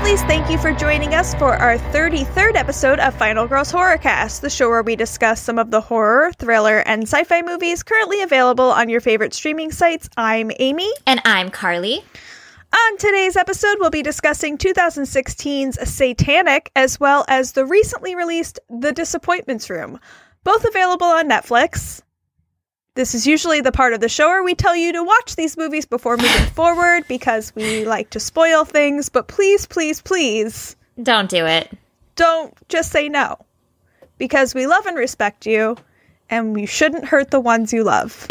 Girlies, thank you for joining us for our 33rd episode of Final Girls Horrorcast, the show where we discuss some of the horror, thriller, and sci-fi movies currently available on your favorite streaming sites. I'm Amy. And I'm Carly. On today's episode, we'll be discussing 2016's Satanic, as well as the recently released The Disappointments Room, both available on Netflix. This is usually the part of the show where we tell you to watch these movies before moving forward because we like to spoil things, but please, please, please... Don't do it. Don't just say no. Because we love and respect you, and you shouldn't hurt the ones you love.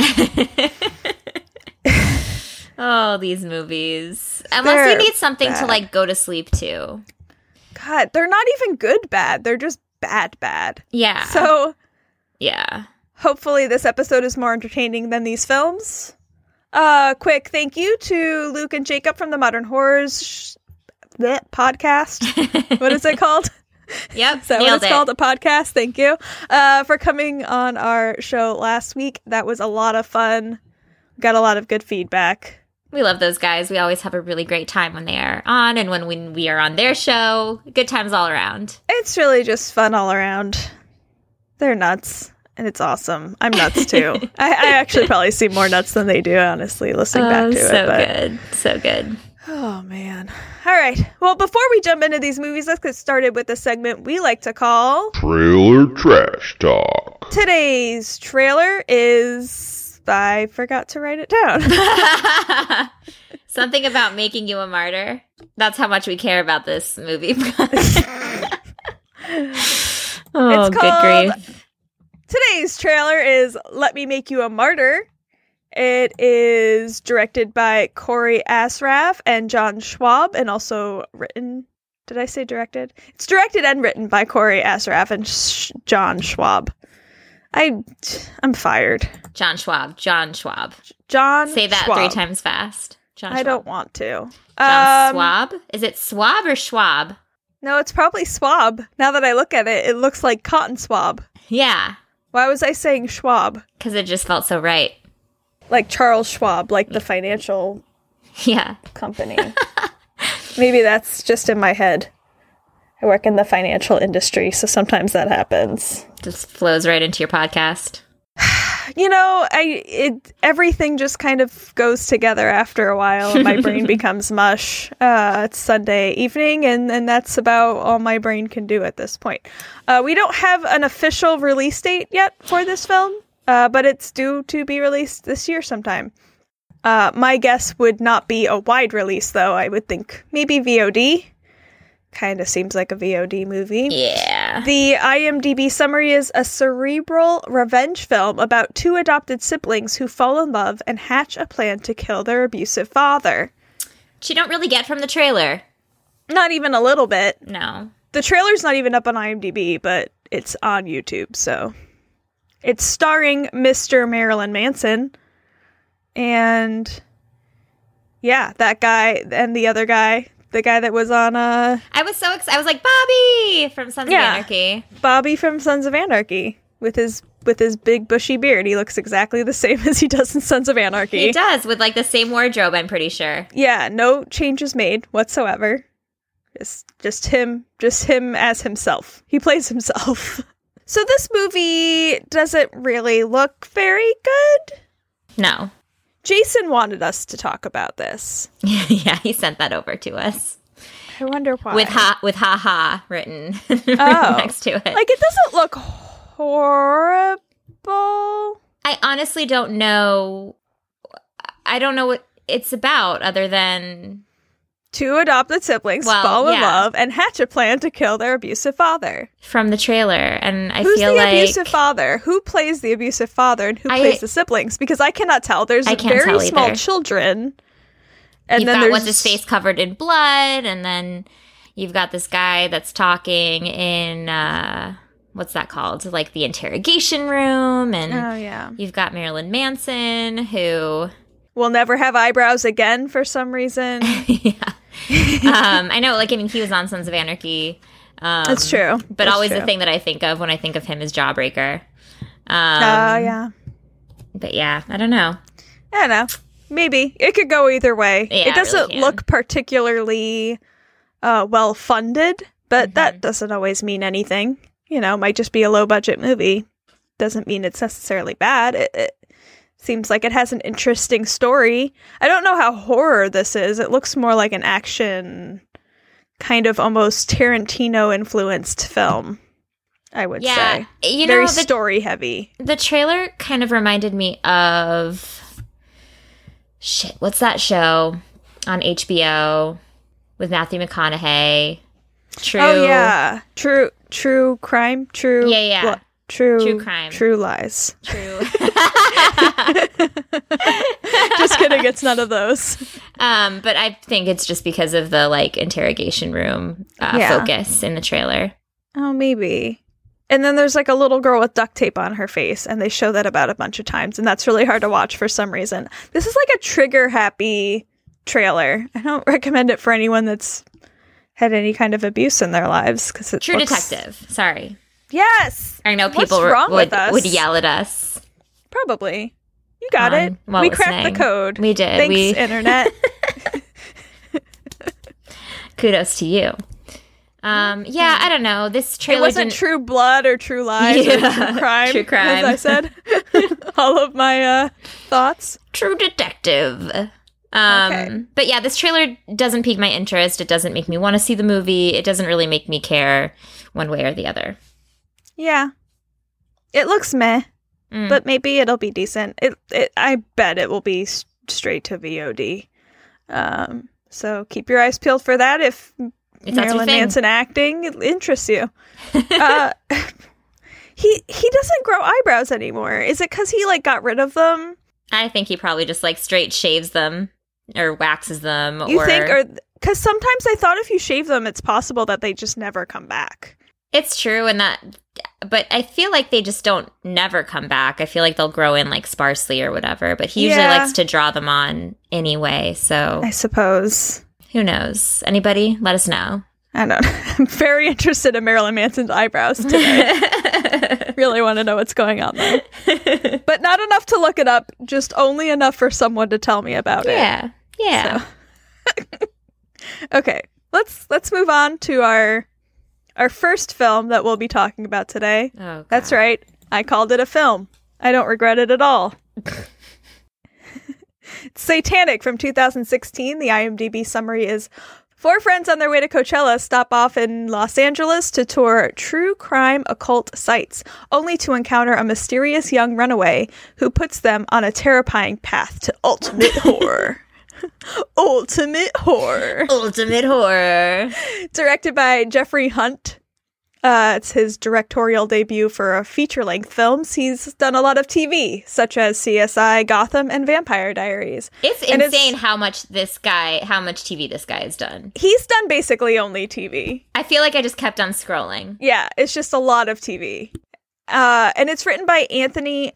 Oh, these movies. Unless you need something bad. to, like, go to sleep to. God, they're not even good bad. They're just bad. Yeah. So... yeah. Hopefully this episode is more entertaining than these films. Quick thank you to Luke and Jacob from the Modern Horrors podcast. What is it called? Yep, Is that what it's called? A podcast? Thank you. For coming on our show last week. That was a lot of fun. Got a lot of good feedback. We love those guys. We always have a really great time when they are on, and when we are on their show. Good times all around. It's really just fun all around. They're nuts. And it's awesome. I'm nuts, too. I actually probably seem more nuts than they do, honestly, listening back to it. So good. Oh, man. All right. Well, before we jump into these movies, let's get started with the segment we like to call... Trailer Trash Talk. Today's trailer is... I forgot to write it down. Something about making you a martyr. That's how much we care about this movie. Oh, good grief. Today's trailer is Let Me Make You a Martyr. It is directed by Corey Asraf and John Schwab, and also written... Did I say directed? It's directed and written by Corey Asraf and John Schwab. I'm fired. John Schwab. John Say that Schwab. 3 times fast. John Schwab. I don't want to. John Schwab? Is it Swab or Schwab? No, it's probably Swab. Now that I look at it, it looks like cotton swab. Yeah. Why was I saying Schwab? Because it just felt so right. Like Charles Schwab, like the financial Yeah. company. Maybe that's just in my head. I work in the financial industry, so sometimes that happens. Just flows right into your podcast. You know, everything just kind of goes together after a while, and my brain becomes mush. It's Sunday evening, and that's about all my brain can do at this point. We don't have an official release date yet for this film, but it's due to be released this year sometime. My guess would not be a wide release, though. I would think maybe VOD. Kind of seems like a VOD movie. Yeah. The IMDb summary is a cerebral revenge film about 2 adopted siblings who fall in love and hatch a plan to kill their abusive father. Which you don't really get from the trailer. Not even a little bit. No. The trailer's not even up on IMDb, but it's on YouTube, so. It's starring Mr. Marilyn Manson. And yeah, that guy and the other guy. The guy that was on, I was so excited. I was like, Bobby from Sons of Anarchy. Bobby from Sons of Anarchy. With his big bushy beard. He looks exactly the same as he does in Sons of Anarchy. He does, with like the same wardrobe, I'm pretty sure. Yeah, no changes made whatsoever. Just him as himself. He plays himself. So this movie doesn't really look very good. No. Jason wanted us to talk about this. Yeah, he sent that over to us. I wonder why. With ha ha written next to it. Like, it doesn't look horrible. I honestly don't know. I don't know what it's about other than... 2 adopted siblings fall in love and hatch a plan to kill their abusive father. From the trailer, and I Who's feel the like... abusive father? Who plays the abusive father and who plays the siblings? Because I cannot tell. There's very small children. And you've then got what's his face covered in blood, and then you've got this guy that's talking in... what's that called? Like the interrogation room, and you've got Marilyn Manson, who... will never have eyebrows again for some reason. Yeah. I know, like, I mean, he was on Sons of Anarchy. That's true. But That's always true. the thing that I think of when I think of him is Jawbreaker. Yeah. But yeah, I don't know. I don't know. Maybe. It could go either way. Yeah, it doesn't really look particularly well funded, but that doesn't always mean anything. You know, might just be a low budget movie. Doesn't mean it's necessarily bad. It seems like it has an interesting story. I don't know how horror this is. It looks more like an action, kind of almost Tarantino influenced film, I would say. You Very know, story heavy. The trailer kind of reminded me of what's that show on HBO with Matthew McConaughey? Oh yeah, true crime, true true crime, true lies, true. Just kidding, it's none of those. But I think it's just because of the like interrogation room focus in the trailer. Oh, maybe. And then there's like a little girl with duct tape on her face, and they show that about a bunch of times, and that's really hard to watch for some reason. This is like a trigger happy trailer. I don't recommend it for anyone that's had any kind of abuse in their lives, because it True Detective. Sorry. Yes. I know people would yell at us. Probably. You got it. We cracked the code. We did. Thanks, Internet. Kudos to you. Yeah, I don't know. This trailer wasn't True Blood or True Lies or True Crime. True Crime. As I said. All of my thoughts. True Detective. Okay. But yeah, this trailer doesn't pique my interest. It doesn't make me want to see the movie. It doesn't really make me care one way or the other. Yeah. It looks meh, but maybe it'll be decent. I bet it will be straight to VOD. So keep your eyes peeled for that if Marilyn Manson acting interests you. He doesn't grow eyebrows anymore. Is it because he like got rid of them? I think he probably just like straight shaves them or waxes them. You think? Or because sometimes I thought if you shave them, it's possible that they just never come back. It's true, but I feel like they just don't never come back. I feel like they'll grow in like sparsely or whatever. But he usually likes to draw them on anyway. So I suppose. Who knows? Anybody? Let us know. I don't know. I'm very interested in Marilyn Manson's eyebrows today. Really want to know what's going on there. But not enough to look it up, just only enough for someone to tell me about it. Yeah. So. Okay, let's move on to our first film that we'll be talking about today. Oh, God. That's right. I called it a film. I don't regret it at all. Satanic from 2016. The IMDb summary is: 4 friends on their way to Coachella stop off in Los Angeles to tour true crime occult sites, only to encounter a mysterious young runaway who puts them on a terrifying path to ultimate horror. Ultimate horror. Ultimate horror. Directed by Jeffrey Hunt. It's his directorial debut for feature-length films. He's done a lot of TV, such as CSI, Gotham, and Vampire Diaries. It's insane how much TV this guy has done. He's done basically only TV. I feel like I just kept on scrolling. Yeah, it's just a lot of TV. And it's written by Anthony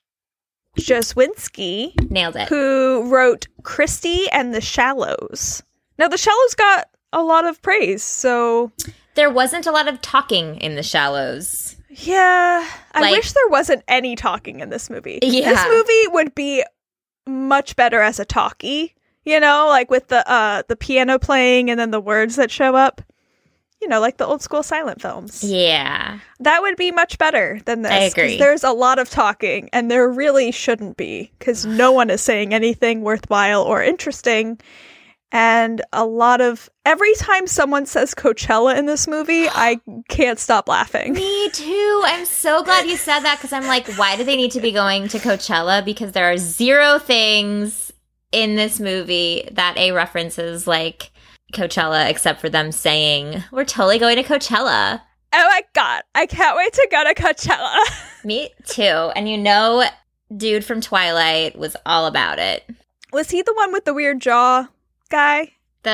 Joswinski. Nailed it. Who wrote Christie and The Shallows. Now, The Shallows got a lot of praise, so... There wasn't a lot of talking in The Shallows. Yeah. I wish there wasn't any talking in this movie. Yeah. This movie would be much better as a talkie, you know, like with the piano playing and then the words that show up. You know, like the old school silent films. Yeah. That would be much better than this. I agree. 'Cause there's a lot of talking, and there really shouldn't be, because no one is saying anything worthwhile or interesting. And every time someone says Coachella in this movie, I can't stop laughing. Me too. I'm so glad you said that, because I'm like, why do they need to be going to Coachella? Because there are 0 things in this movie that references like Coachella, except for them saying, we're totally going to Coachella. Oh my God. I can't wait to go to Coachella. Me too. And dude from Twilight was all about it. Was he the one with the weird jaw guy?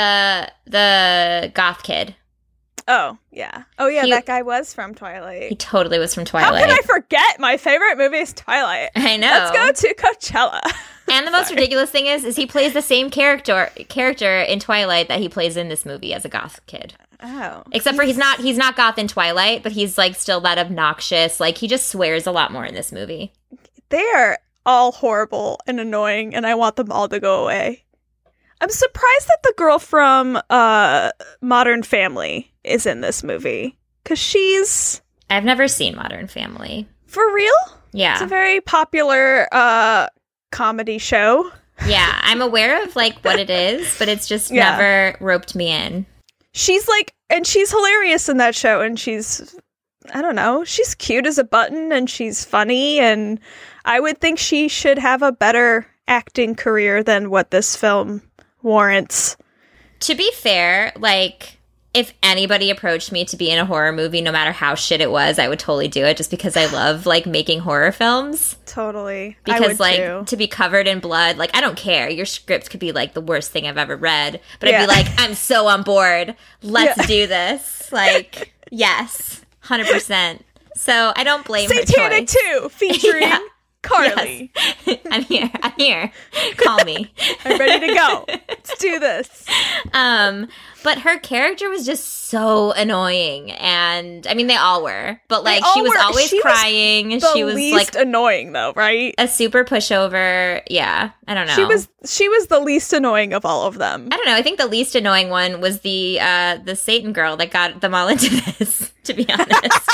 The goth kid. Oh, yeah. Oh, yeah, that guy was from Twilight. He totally was from Twilight. How can I forget? My favorite movie is Twilight. I know. Let's go to Coachella. And the most ridiculous thing is he plays the same character in Twilight that he plays in this movie as a goth kid. Oh. Except for he's not goth in Twilight, but he's like still that obnoxious. Like he just swears a lot more in this movie. They are all horrible and annoying, and I want them all to go away. I'm surprised that the girl from Modern Family is in this movie. Because she's... I've never seen Modern Family. For real? Yeah. It's a very popular comedy show. Yeah, I'm aware of, like, what it is, but it's just never roped me in. She's, like... And she's hilarious in that show, and she's... I don't know. She's cute as a button, and she's funny, and I would think she should have a better acting career than what this film warrants. To be fair, like, if anybody approached me to be in a horror movie, no matter how shit it was, I would totally do it just because I love, like, making horror films. Totally. Because, like, to be covered in blood, like, I don't care. Your script could be, like, the worst thing I've ever read. But I'd be like, I'm so on board. Let's do this. Like, yes, 100%. So I don't blame her choice. Satanic 2, featuring Carly. Yes. I'm here. Call me. I'm ready to go. Let's do this. But her character was just so annoying, and I mean they all were, but like she was always crying. She was least like annoying though, right? A super pushover. Yeah, I don't know. She was the least annoying of all of them. I don't know. I think the least annoying one was the Satan girl that got them all into this. To be honest,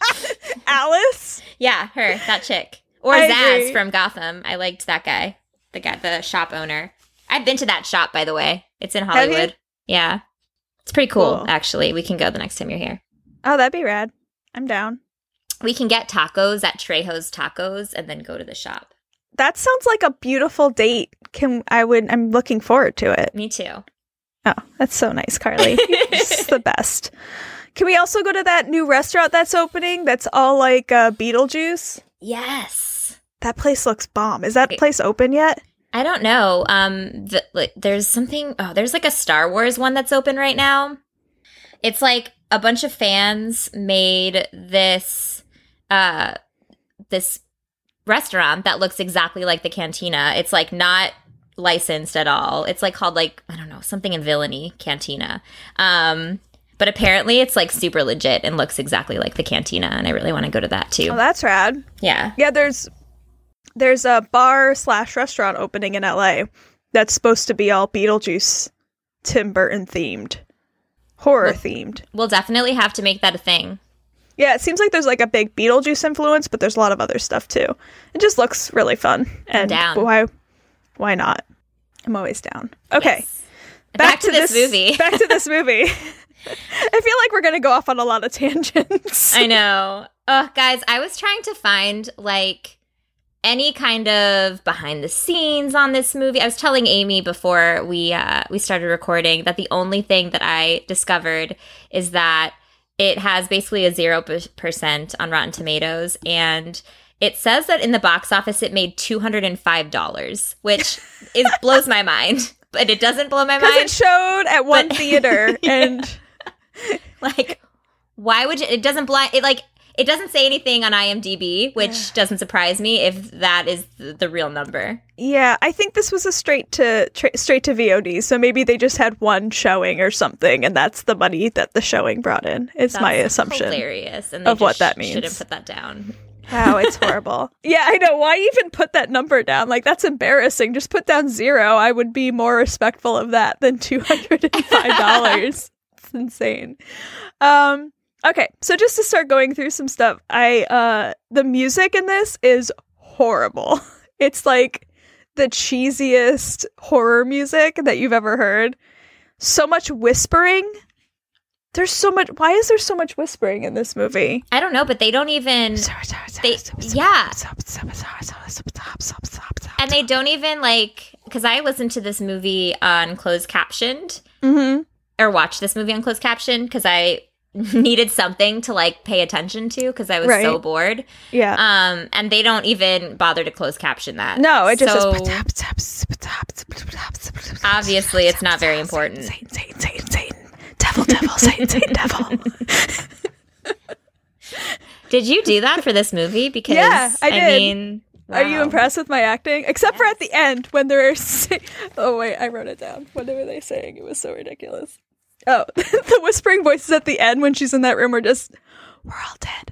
Alice. Yeah, her, that chick, or Zaz from Gotham. I liked that guy, the shop owner. I've been to that shop, by the way. It's in Hollywood. Yeah. It's pretty cool, actually. We can go the next time you're here. Oh, that'd be rad. I'm down. We can get tacos at Trejo's Tacos and then go to the shop. That sounds like a beautiful date. I'm looking forward to it. Me too. Oh, that's so nice, Carly. It's the best. Can we also go to that new restaurant that's opening that's all like Beetlejuice? Yes. That place looks bomb. Is that place open yet? I don't know. There's something. Oh, there's like a Star Wars one that's open right now. It's like a bunch of fans made this restaurant that looks exactly like the Cantina. It's like not licensed at all. It's like called like I don't know something in Villainy Cantina. But apparently it's like super legit and looks exactly like the Cantina, and I really want to go to that too. Oh, that's rad. Yeah. Yeah. There's a bar/restaurant opening in LA that's supposed to be all Beetlejuice, Tim Burton themed, horror themed. We'll definitely have to make that a thing. Yeah, it seems like there's like a big Beetlejuice influence, but there's a lot of other stuff too. It just looks really fun. And I'm down. Why not? I'm always down. Okay. Yes. Back to this movie. Back to this movie. I feel like we're going to go off on a lot of tangents. I know. Guys, I was trying to find like any kind of behind the scenes on this movie. I was telling Amy before we started recording that the only thing that I discovered is that it has basically a 0% on Rotten Tomatoes, and it says that in the box office it made $205, which blows my mind. But it doesn't blow my mind because it showed at one theater, and like, why would you? It doesn't it doesn't say anything on IMDb, which doesn't surprise me if that is the real number. Yeah, I think this was a straight to VOD, so maybe they just had one showing or something, and that's the money that the showing brought in. That's my assumption. Hilarious, and of what that means. Shouldn't put that down. Wow, it's horrible. Yeah, I know. Why even put that number down? Like, that's embarrassing. Just put down 0. I would be more respectful of that than $205. It's insane. Okay, so just to start going through some stuff, the music in this is horrible. It's like the cheesiest horror music that you've ever heard. So much whispering. There's so much. Why is there so much whispering in this movie? I don't know, but they don't even. And they don't even like, because I listened to this movie on closed captioned, or watched this movie on closed captioned because I needed something to like pay attention to because I was so bored. Yeah. And they don't even bother to close caption that. No, it just says. Obviously, it's not very important. Satan. Devil, Satan, devil. Did you do that for this movie? Because I did. I mean, wow. Are you impressed with my acting? Except for at the end when they're oh wait, I wrote it down. What were they saying? It was so ridiculous. Oh, the whispering voices at the end when she's in that room are just, we're all dead.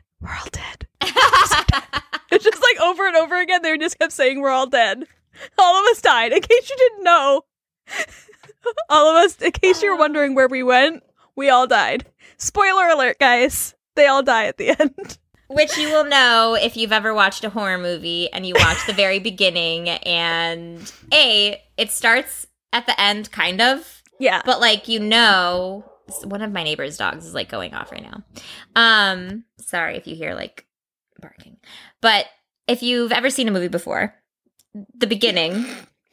It's just like over and over again. They just kept saying, we're all dead. All of us died. In case you didn't know. All of us, in case you're wondering where we went, we all died. Spoiler alert, guys. They all die at the end. Which you will know if you've ever watched a horror movie and you watch the very beginning and it starts at the end, kind of. Yeah. But, like, you know, one of my neighbor's dogs is, like, going off right now. Sorry if you hear, like, barking. But if you've ever seen a movie before, the beginning...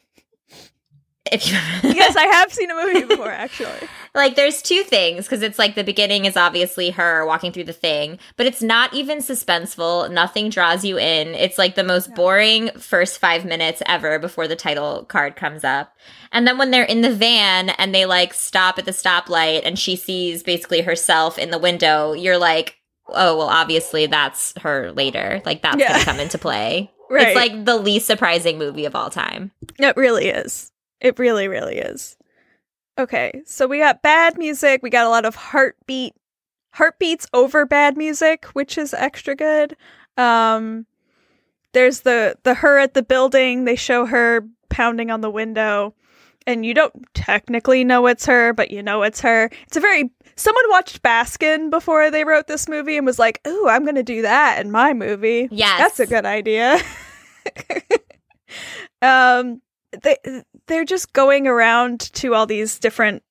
Yes, I have seen a movie before, actually. Like, there's two things, because it's like the beginning is obviously her walking through the thing, but it's not even suspenseful. Nothing draws you in. It's like the most boring first 5 minutes ever before the title card comes up. And then when they're in the van and they, like, stop at the stoplight and she sees basically herself in the window, you're like, oh, well, obviously that's her later. Like, that's going to come into play. Right. It's like the least surprising movie of all time. It really is. It really, really is. Okay, so we got bad music. We got a lot of heartbeats over bad music, which is extra good. There's the her at the building. They show her pounding on the window, and you don't technically know it's her, but you know it's her. Someone watched Baskin before they wrote this movie and was like, "Ooh, I'm going to do that in my movie." Yes, that's a good idea. They're just going around to all these different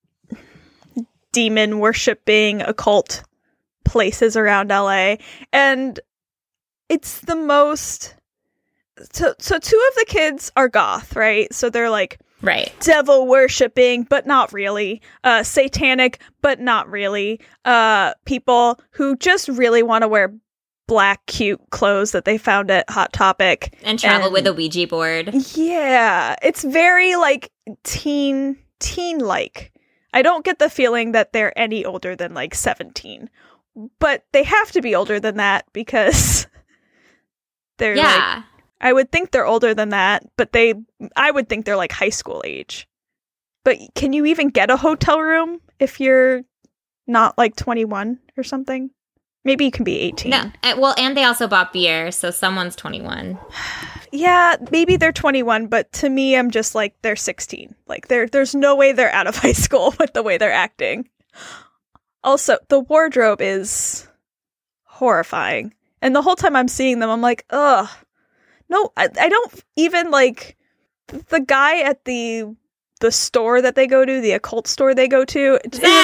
demon worshipping occult places around LA, and it's the most so two of the kids are goth, right? So they're like devil worshipping, but not really, satanic, but not really, people who just really want to wear black cute clothes that they found at Hot Topic and travel with a Ouija board. Yeah, it's very like teen like. I don't get the feeling that they're any older than like 17, but they have to be older than that because they're like, I would think they're older than that, but I would think they're like high school age. But can you even get a hotel room if you're not like 21 or something? Maybe you can be 18. No, well, and they also bought beer, so someone's 21. Yeah, maybe they're 21, but to me, I'm just like, they're 16. Like, there's no way they're out of high school with the way they're acting. Also, the wardrobe is horrifying. And the whole time I'm seeing them, I'm like, ugh. No, I don't even, like, the guy at the store that they go to, the occult store they go to,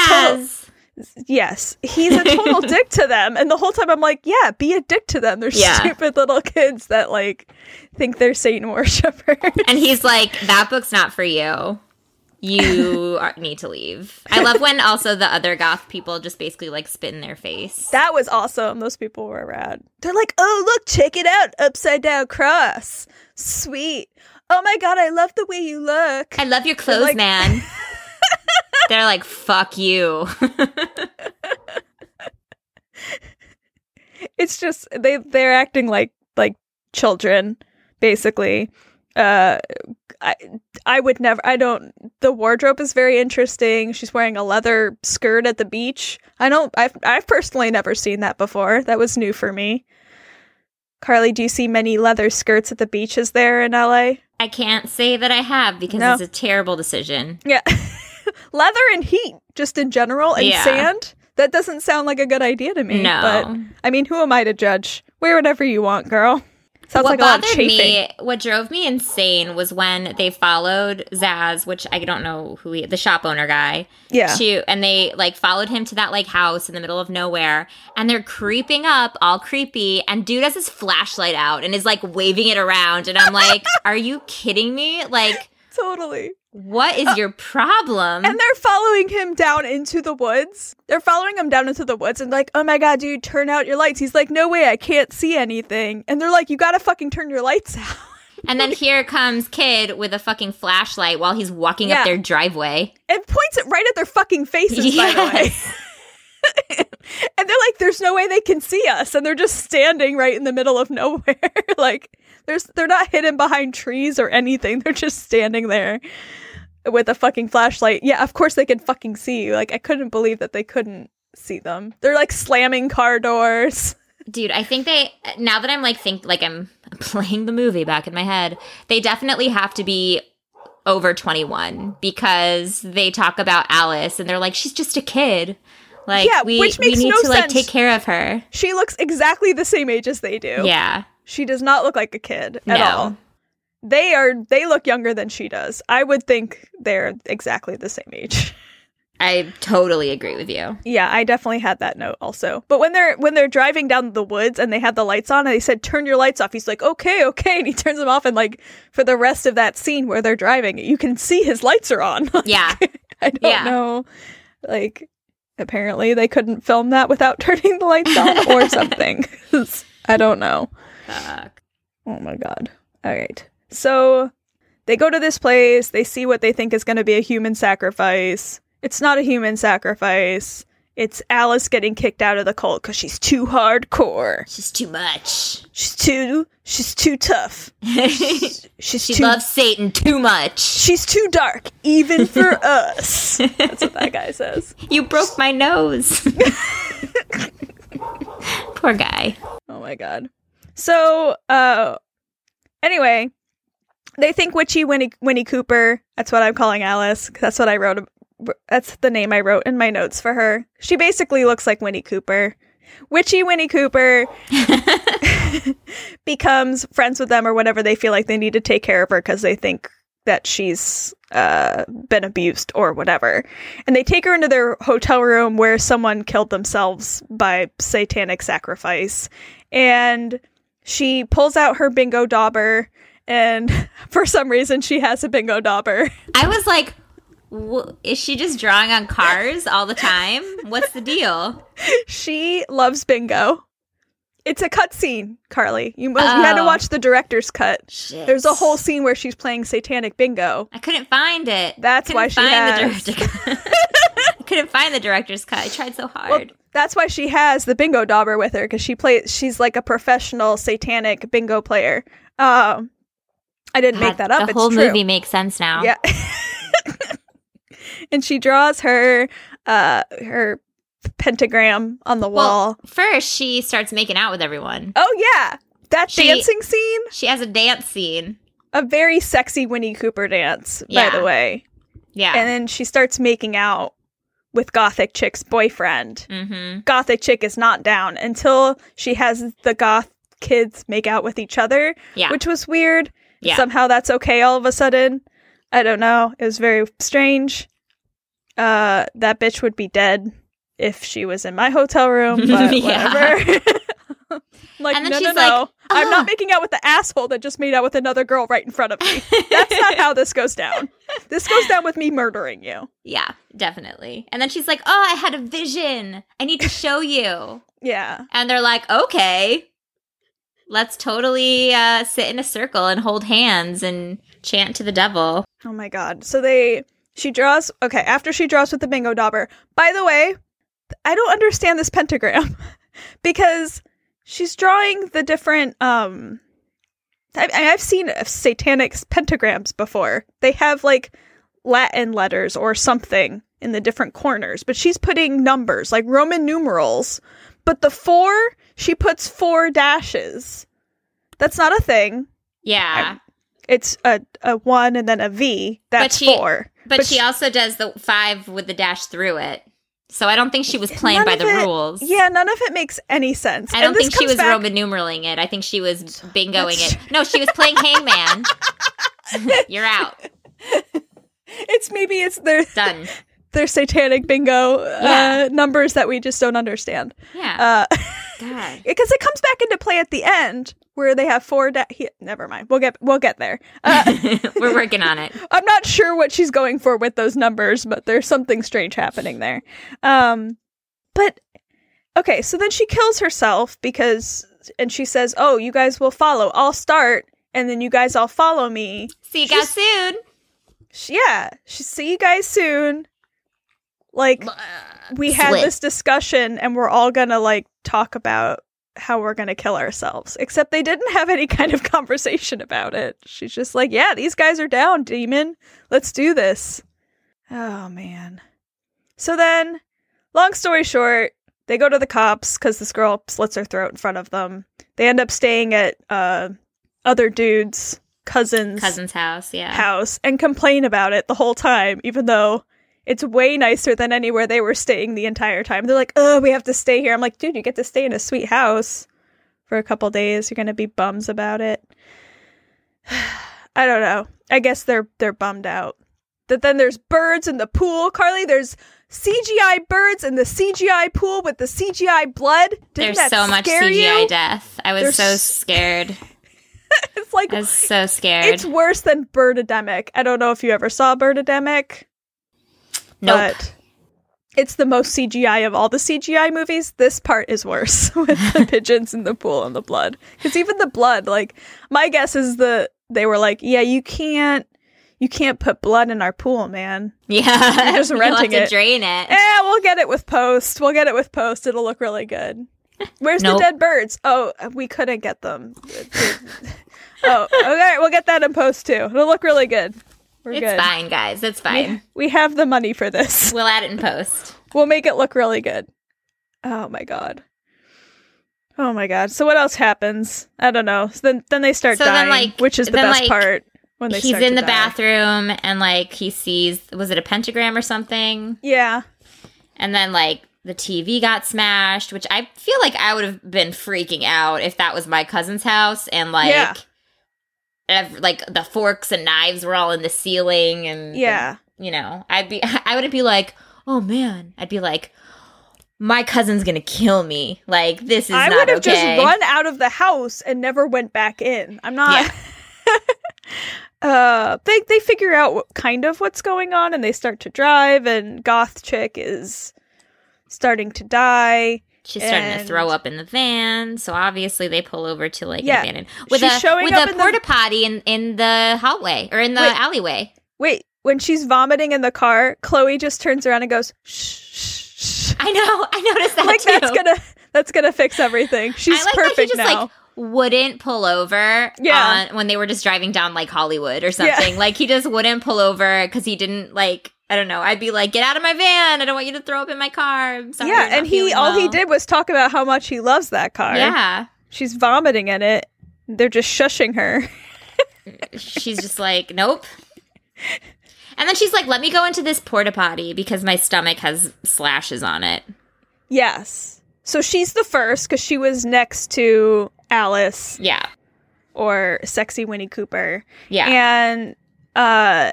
yes, he's a total dick to them. And the whole time I'm like, yeah, be a dick to them. They're stupid little kids that like think they're Satan worshippers. And he's like, that book's not for you. You need to leave. I love when also the other goth people just basically like spit in their face. That was awesome. Those people were rad. They're like, oh, look, check it out. Upside down cross. Sweet. Oh my God, I love the way you look. I love your clothes, like, man. They're like, fuck you. It's just they're acting like children, basically. I would never. I don't. The wardrobe is very interesting. She's wearing a leather skirt at the beach. I've personally never seen that before. That was new for me. Carly, do you see many leather skirts at the beaches there in LA? I can't say that I have because it's a terrible decision. Yeah. Leather and heat, just in general, and sand. That doesn't sound like a good idea to me. No. But, I mean, who am I to judge? Wear whatever you want, girl. Sounds like a lot of chafing. What drove me insane was when they followed Zaz, which I don't know who the shop owner guy. Yeah. And they like followed him to that like house in the middle of nowhere, and they're creeping up, all creepy, and dude has his flashlight out and is like waving it around, and I'm like, are you kidding me? Like, totally. What is your problem? And they're following him down into the woods. They're following him down into the woods and like, oh my God, dude, turn out your lights. He's like, no way, I can't see anything. And they're like, you gotta fucking turn your lights out. And then here comes Kid with a fucking flashlight while he's walking up their driveway. And points it right at their fucking faces, by the way. And they're like, there's no way they can see us. And they're just standing right in the middle of nowhere. Like, they're not hidden behind trees or anything. They're just standing there with a fucking flashlight. Yeah, of course they can fucking see you. Like, I couldn't believe that they couldn't see them. They're like slamming car doors. Dude, I think now that I'm like I'm playing the movie back in my head, they definitely have to be over 21 because they talk about Alice and they're like, she's just a kid. Like, yeah, we need to like take care of her. She looks exactly the same age as they do. Yeah. She does not look like a kid at all. They look younger than she does. I would think they're exactly the same age. I totally agree with you. Yeah, I definitely had that note also. But when they're driving down the woods and they had the lights on and they said, turn your lights off, he's like, okay. And he turns them off. And like for the rest of that scene where they're driving, you can see his lights are on. Yeah. I don't know. Like, apparently they couldn't film that without turning the lights on or something. I don't know. Fuck. Oh my God. All right. So they go to this place. They see what they think is going to be a human sacrifice. It's not a human sacrifice. It's Alice getting kicked out of the cult because she's too hardcore. She's too much. She's too tough. She loves Satan too much. She's too dark, even for us. That's what that guy says. You broke my nose. Poor guy. Oh my God. So, anyway, they think Witchy Winnie Cooper. That's what I'm calling Alice. That's what I wrote. That's the name I wrote in my notes for her. She basically looks like Winnie Cooper. Witchy Winnie Cooper becomes friends with them or whatever. They feel like they need to take care of her because they think that she's been abused or whatever. And they take her into their hotel room where someone killed themselves by satanic sacrifice. And she pulls out her bingo dauber, and for some reason she has a bingo dauber. I was like, is she just drawing on cars all the time? What's the deal? She loves bingo. It's a cutscene, Carly. You had to watch the director's cut. Shit. There's a whole scene where she's playing satanic bingo. I couldn't find it. That's why she has. I couldn't find the director's cut. I tried so hard. Well, that's why she has the bingo dauber with her, because she's like a professional satanic bingo player. I didn't make that up. The whole movie makes sense now. Yeah. And she draws her pentagram on the wall. Well, first, she starts making out with everyone. Oh, yeah. That dancing scene? She has a dance scene. A very sexy Winnie Cooper dance, by the way. Yeah. And then she starts making out with Gothic Chick's boyfriend. Mm-hmm. Gothic Chick is not down until she has the goth kids make out with each other, which was weird. Yeah. Somehow that's okay all of a sudden. I don't know. It was very strange. That bitch would be dead if she was in my hotel room, but whatever. Like, and then no. Like, I'm not making out with the asshole that just made out with another girl right in front of me. That's not how this goes down. This goes down with me murdering you. Yeah, definitely. And then she's like, oh, I had a vision. I need to show you. Yeah. And they're like, okay, let's totally sit in a circle and hold hands and chant to the devil. Oh my God. So she draws, after she draws with the bingo dauber. By the way, I don't understand this pentagram because she's drawing the different, I've seen satanic pentagrams before. They have like Latin letters or something in the different corners, but she's putting numbers like Roman numerals. But the 4, she puts 4 dashes. That's not a thing. Yeah. It's a 1 and then a V. That's 4. But she also does the 5 with the dash through it. So I don't think she was playing by the rules. Yeah, none of it makes any sense. I don't think she was Roman numeraling it. I think she was bingoing it. No, she was playing Hangman. You're out. It's their done. Their satanic bingo numbers that we just don't understand. Yeah. God. Because it comes back into play at the end where they have 4 never mind. We'll get there. We're working on it. I'm not sure what she's going for with those numbers, but there's something strange happening there. But okay, so then she kills herself and she says, "Oh, you guys will follow. I'll start, and then you guys all follow me. See you guys soon." See you guys soon. Like, we had this discussion and we're all gonna like talk about how we're gonna kill ourselves. Except they didn't have any kind of conversation about it. She's just like, yeah, these guys are down, demon. Let's do this. Oh, man. So then, long story short, they go to the cops because this girl slits her throat in front of them. They end up staying at other dudes' cousin's house, house and complain about it the whole time, even though it's way nicer than anywhere they were staying the entire time. They're like, oh, we have to stay here. I'm like, dude, you get to stay in a sweet house for a couple days. You're going to be bums about it. I don't know. I guess they're bummed out. But then there's birds in the pool. Carly, there's CGI birds in the CGI pool with the CGI blood. There's so much CGI death. I was so scared. It's like, I was so scared. It's worse than Birdemic. I don't know if you ever saw Birdemic. Nope. But it's the most CGI of all the CGI movies. This part is worse with the pigeons in the pool and the blood. Because even the blood, like, my guess is they were like, yeah, you can't put blood in our pool, man. Yeah. You're just renting it. Drain it. We'll get it with post. It'll look really good. Where's the dead birds? Oh, we couldn't get them. Oh, okay. We'll get that in post too. It'll look really good. It's good. Fine, guys. It's fine. We have the money for this. We'll add it in post. We'll make it look really good. Oh my god. So what else happens? I don't know. So then they start dying, which is the best part. When they he's in the bathroom and like he sees, was it a pentagram or something? Yeah. And then like the TV got smashed, which I feel like I would have been freaking out if that was my cousin's house and like like the forks and knives were all in the ceiling and I wouldn't be like, oh man. I'd be like, my cousin's gonna kill me. Like, this is not okay. I would have just run out of the house and never went back in. I'm not. They figure out kind of what's going on and they start to drive and goth chick is starting to die. She's starting to throw up in the van, so obviously they pull over to like an abandoned with a porta potty in the hallway or in the alleyway. Wait, when she's vomiting in the car, Chloe just turns around and goes, shh, shh, shh. I know, I noticed that like too. That's gonna fix everything. She's perfect that he just, now. Like, wouldn't pull over when they were just driving down like Hollywood or something. Yeah. Like he just wouldn't pull over because he didn't like. I don't know. I'd be like, get out of my van. I don't want you to throw up in my car. I'm sorry. Yeah, and he did was talk about how much he loves that car. Yeah. She's vomiting in it. They're just shushing her. She's just like, nope. And then she's like, let me go into this porta potty because my stomach has slashes on it. Yes. So she's the first because she was next to Alice. Yeah. Or sexy Winnie Cooper. Yeah. And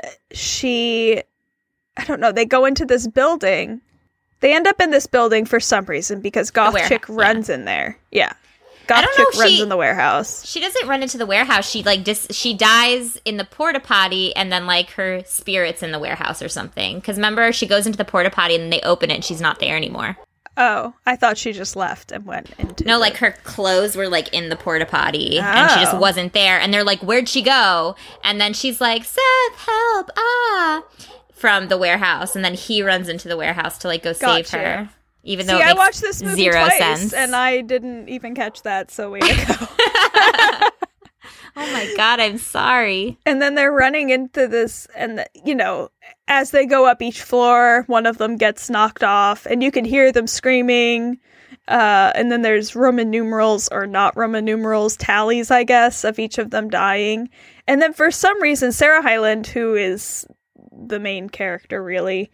I don't know, they go into this building. They end up in this building for some reason because Goth Chick runs in there. Yeah. Goth Chick runs in the warehouse. She doesn't run into the warehouse. She like she dies in the porta potty and then like her spirit's in the warehouse or something. Because remember, she goes into the porta potty and then they open it and she's not there anymore. Oh, I thought she just left and went into like her clothes were like in the porta potty and she just wasn't there. And they're like, where'd she go? And then she's like, Seth, help, from the warehouse. And then he runs into the warehouse to like go save her. Even though it makes I watched this movie zero twice, sense. And I didn't even catch that, so way to go. Oh my god, I'm sorry. And then they're running into this, and as they go up each floor, one of them gets knocked off, and you can hear them screaming. And then there's Roman numerals, or not Roman numerals, tallies, I guess, of each of them dying. And then for some reason, Sarah Hyland, who is the main character, really,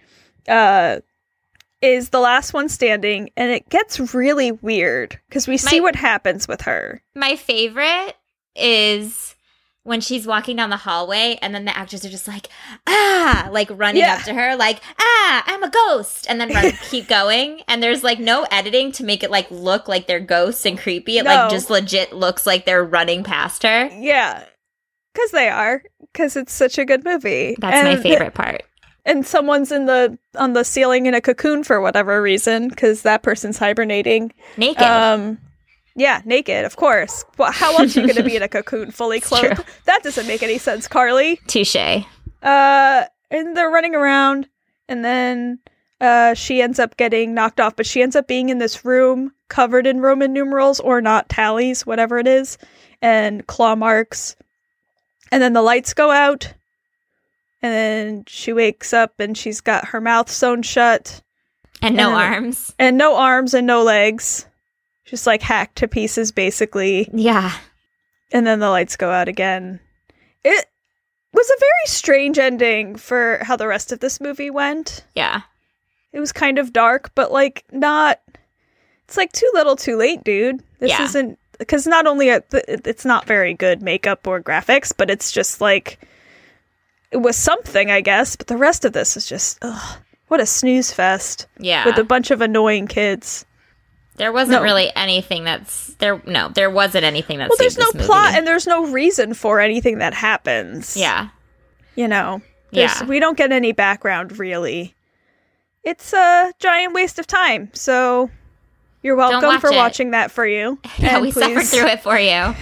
is the last one standing, and it gets really weird, because we see what happens with her. My favorite is when she's walking down the hallway and then the actors are just like, like running up to her, like, I'm a ghost, and then keep going, and there's like no editing to make it like look like they're ghosts and creepy. It like just legit looks like they're running past her. Yeah, because they are, because it's such a good movie. That's my favorite part. And someone's on the ceiling in a cocoon for whatever reason, because that person's hibernating naked. Yeah, naked, of course. Well, how else are you going to be in a cocoon fully clothed? True. That doesn't make any sense, Carly. Touche. And they're running around, and then she ends up getting knocked off, but she ends up being in this room covered in Roman numerals, or not, tallies, whatever it is, and claw marks. And then the lights go out, and then she wakes up, and she's got her mouth sewn shut. And no arms. And no arms and no legs. Just like hacked to pieces, basically. Yeah. And then the lights go out again. It was a very strange ending for how the rest of this movie went. Yeah. It was kind of dark, but, like, not... It's, like, too little too late, dude. This isn't... Because not only it's not very good makeup or graphics, but it's just, like... It was something, I guess, but the rest of this is just... Ugh, what a snooze fest. Yeah. With a bunch of annoying kids. There wasn't really anything that's... there wasn't anything that's... Well, there's no plot, and there's no reason for anything that happens. Yeah. You know? We don't get any background, really. It's a giant waste of time, so you're welcome for watching that for you. Yeah, we suffered through it for you.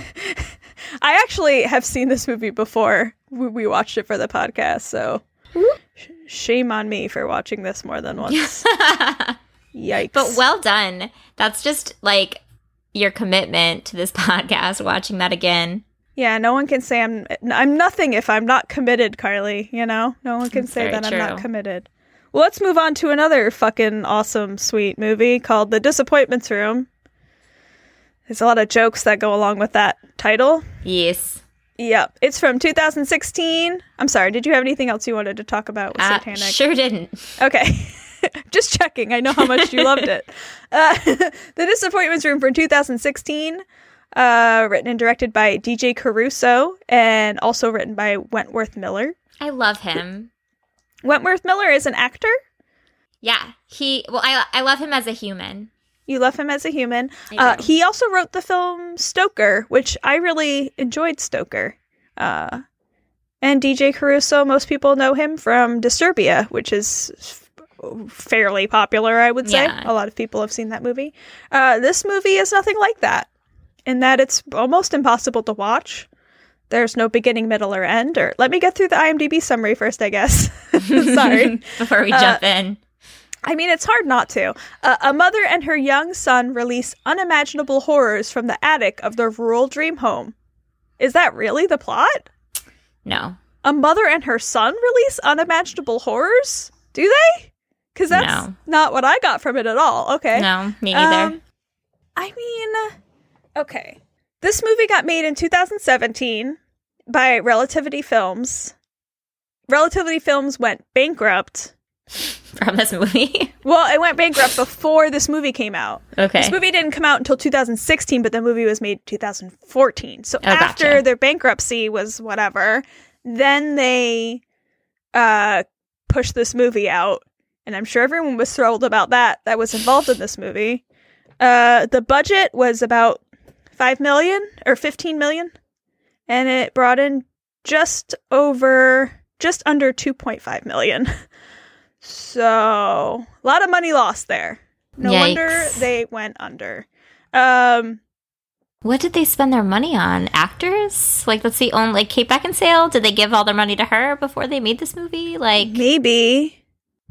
I actually have seen this movie before. We watched it for the podcast, so shame on me for watching this more than once. Yikes. But well done. That's just, like, your commitment to this podcast, watching that again. Yeah, no one can say I'm nothing if I'm not committed, Carly, you know? No one can say that I'm not committed. Well, let's move on to another fucking awesome, sweet movie called The Disappointments Room. There's a lot of jokes that go along with that title. Yes. Yep. It's from 2016. I'm sorry, did you have anything else you wanted to talk about with Satanic? Sure didn't. Okay. Just checking. I know how much you loved it. The Disappointments Room from 2016. Written and directed by DJ Caruso and also written by Wentworth Miller. I love him. Wentworth Miller is an actor? Yeah. I love him as a human. You love him as a human. He also wrote the film Stoker, which I really enjoyed Stoker. And DJ Caruso, most people know him from Disturbia, which is fairly popular, I would say. Yeah. A lot of people have seen that movie. This movie is nothing like that, in that it's almost impossible to watch. There's no beginning, middle, or end. Or let me get through the IMDb summary first, I guess. Sorry. Before we jump in. I mean, it's hard not to. A mother and her young son release unimaginable horrors from the attic of their rural dream home. Is that really the plot? No. A mother and her son release unimaginable horrors? Do they? Because that's not what I got from it at all. Okay. No, me neither. I mean, okay. This movie got made in 2017 by Relativity Films. Relativity Films went bankrupt. From this movie? Well, it went bankrupt before this movie came out. Okay. This movie didn't come out until 2016, but the movie was made in 2014. So after their bankruptcy was whatever, then they pushed this movie out. And I'm sure everyone was thrilled about that was involved in this movie. The budget was about $5 million or $15 million, and it brought in just under 2.5 million. So a lot of money lost there. No wonder they went under. What did they spend their money on? Actors? Like, that's the only, like, Kate Beckinsale? Did they give all their money to her before they made this movie? Like, maybe.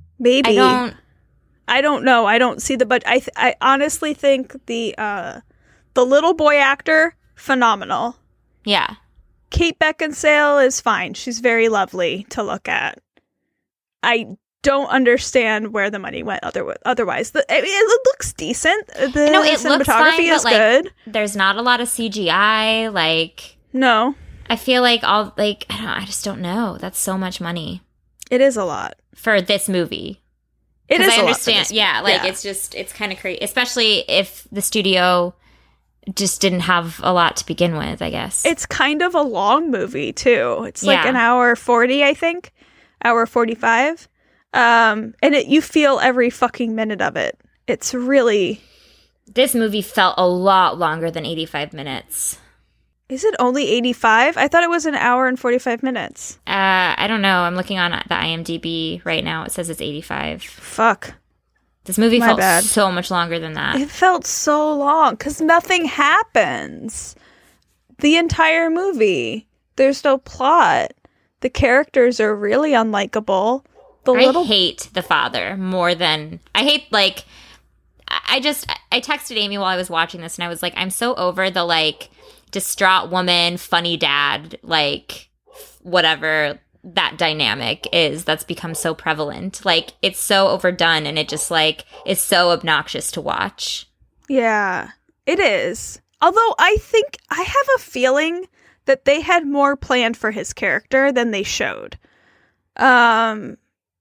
I don't know. I don't see the budget. I honestly think the little boy actor, phenomenal. Yeah. Kate Beckinsale is fine. She's very lovely to look at. I don't understand where the money went otherwise. It looks decent. The cinematography is good. There's not a lot of CGI. Like, no. I feel like I just don't know. That's so much money. It is a lot. For this movie. It is I a understand. Lot for this It's kind of crazy. Especially if the studio just didn't have a lot to begin with, I guess. It's kind of a long movie, too. It's like an hour 40, I think. Hour 45. And you feel every fucking minute of it. It's really... This movie felt a lot longer than 85 minutes. Is it only 85? I thought it was an hour and 45 minutes. I don't know. I'm looking on the IMDb right now. It says it's 85. Fuck. This movie felt so much longer than that. It felt so long because nothing happens. The entire movie. There's no plot. The characters are really unlikable. I hate the father more than... I hate, like... I texted Amy while I was watching this, and I was like, I'm so over the, like, distraught woman, funny dad, like, whatever that dynamic is that's become so prevalent. Like, it's so overdone, and it just, like, is so obnoxious to watch. Yeah, it is. Although I think... I have a feeling that they had more planned for his character than they showed. The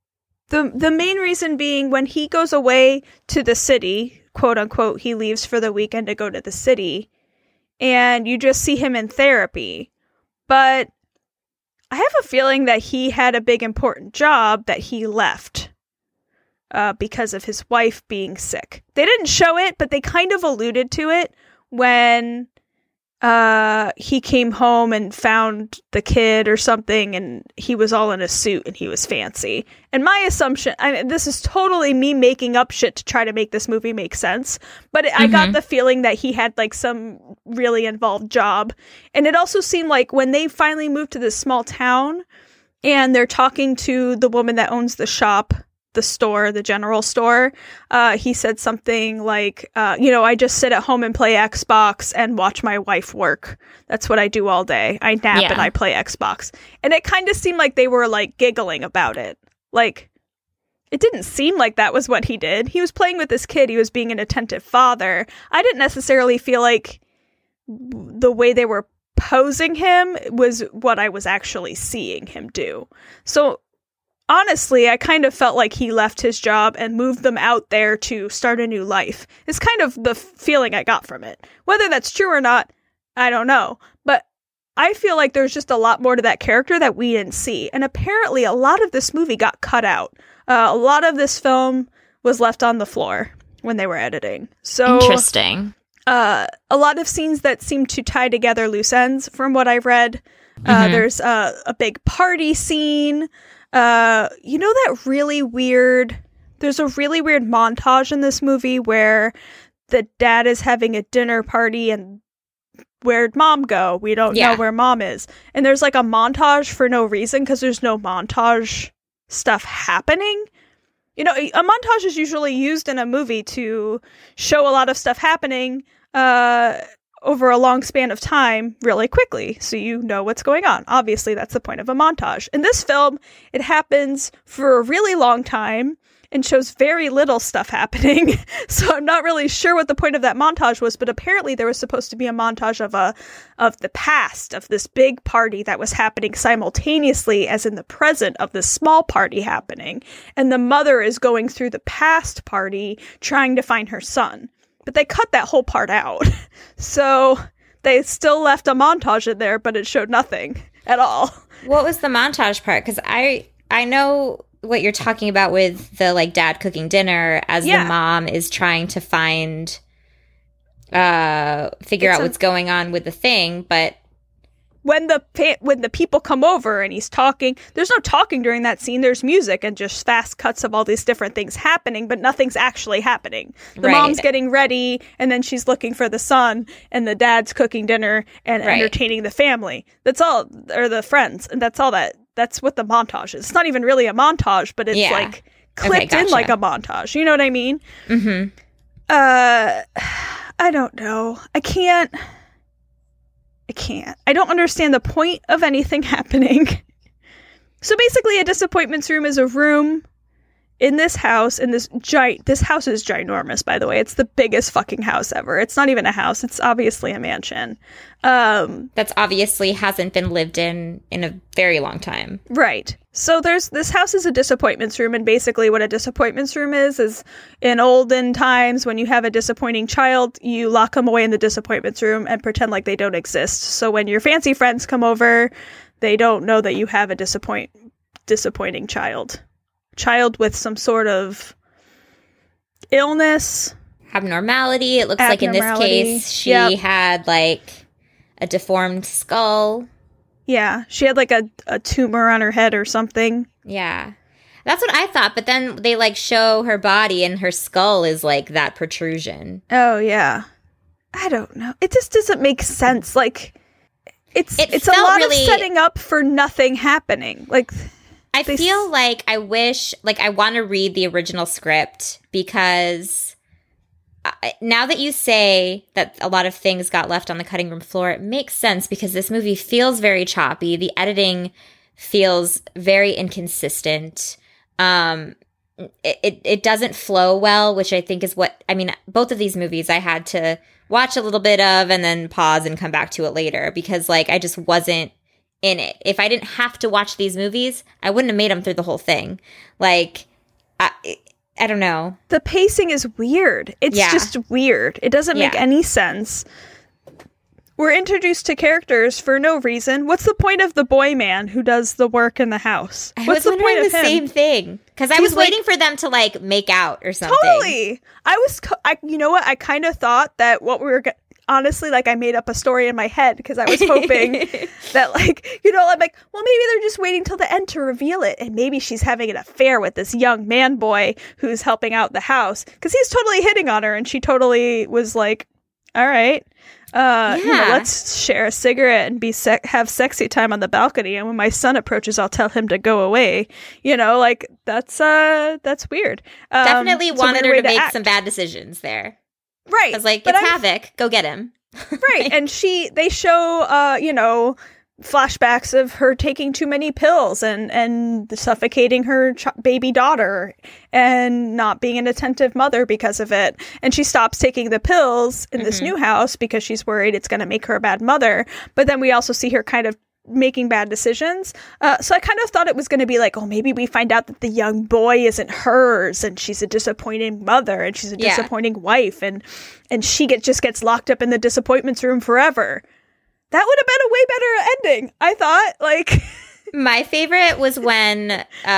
main reason being when he goes away to the city, quote unquote, he leaves for the weekend to go to the city, and you just see him in therapy. But I have a feeling that he had a big important job that he left because of his wife being sick. They didn't show it, but they kind of alluded to it when he came home and found the kid or something, and he was all in a suit and he was fancy. And my assumption, this is totally me making up shit to try to make this movie make sense, but I got the feeling that he had like some really involved job. And it also seemed like when they finally moved to this small town and they're talking to the woman that owns the shop, the store, the general store, he said something like, I just sit at home and play Xbox and watch my wife work. That's what I do all day. I nap and I play Xbox. And it kind of seemed like they were like giggling about it. Like, it didn't seem like that was what he did. He was playing with this kid. He was being an attentive father. I didn't necessarily feel like the way they were posing him was what I was actually seeing him do. So honestly, I kind of felt like he left his job and moved them out there to start a new life. It's kind of the feeling I got from it. Whether that's true or not, I don't know. But I feel like there's just a lot more to that character that we didn't see. And apparently a lot of this movie got cut out. A lot of this film was left on the floor when they were editing. So interesting. A lot of scenes that seem to tie together loose ends from what I've read. There's a big party scene. That really weird, there's a really weird montage in this movie where the dad is having a dinner party and where'd mom go? We don't know where mom is. And there's like a montage for no reason because there's no montage stuff happening. A montage is usually used in a movie to show a lot of stuff happening, over a long span of time really quickly, so you know what's going on. Obviously, that's the point of a montage. In this film, it happens for a really long time and shows very little stuff happening. So I'm not really sure what the point of that montage was, but apparently there was supposed to be a montage of the past, of this big party that was happening simultaneously as in the present of this small party happening. And the mother is going through the past party trying to find her son. But they cut that whole part out. So they still left a montage in there, but it showed nothing at all. What was the montage part? Because I know what you're talking about with the like dad cooking dinner as the mom is trying to figure out what's going on with the thing, but when the people come over and he's talking, there's no talking during that scene. There's music and just fast cuts of all these different things happening, but nothing's actually happening. The mom's getting ready, and then she's looking for the son, and the dad's cooking dinner and entertaining the family. That's all, or the friends, and that's all that's what the montage is. It's not even really a montage, but it's like clipped in like a montage. You know what I mean? Mm-hmm. I don't know. I can't. I don't understand the point of anything happening. So basically, a disappointments room is a room in this house, and this house is ginormous, by the way. It's the biggest fucking house ever. It's not even a house. It's obviously a mansion. That's obviously hasn't been lived in a very long time. Right. So this house is a disappointments room, and basically what a disappointments room is in olden times, when you have a disappointing child, you lock them away in the disappointments room and pretend like they don't exist. So when your fancy friends come over, they don't know that you have a disappointing child with some sort of illness, abnormality. It looks like in this case she had like a deformed skull. Yeah, she had like a tumor on her head or something. Yeah, that's what I thought. But then they like show her body and her skull is like that protrusion. Oh yeah, I don't know. It just doesn't make sense. Like it's a lot of setting up for nothing happening. Like I feel like I wish, like I want to read the original script because now that you say that a lot of things got left on the cutting room floor, it makes sense because this movie feels very choppy. The editing feels very inconsistent. It doesn't flow well, which I think is what, I mean, both of these movies I had to watch a little bit of and then pause and come back to it later because, like, I just wasn't in it. If I didn't have to watch these movies, I wouldn't have made them through the whole thing. Like, I don't know. The pacing is weird. It's just weird. It doesn't make any sense. We're introduced to characters for no reason. What's the point of the boy man who does the work in the house? What's the point of him? Same thing. Because I was waiting for them to, like, make out or something. Totally. You know what? I kind of thought that what we were honestly, like, I made up a story in my head because I was hoping that, like, you know, I'm like, well, maybe they're just waiting till the end to reveal it. And maybe she's having an affair with this young man boy who's helping out the house because he's totally hitting on her. And she totally was like, all right, you know, let's share a cigarette and have sexy time on the balcony. And when my son approaches, I'll tell him to go away. You know, like, that's weird. Definitely wanted her to make some bad decisions there. Right. I was like, it's Havoc. Go get him. Right. And they show, you know, flashbacks of her taking too many pills and suffocating her baby daughter and not being an attentive mother because of it. And she stops taking the pills in this new house because she's worried it's going to make her a bad mother. But then we also see her kind of making bad decisions. So I kind of thought it was going to be like, oh, maybe we find out that the young boy isn't hers and she's a disappointing mother and she's a disappointing wife and she just gets locked up in the disappointments room forever. That would have been a way better ending, I thought. Like, my favorite was when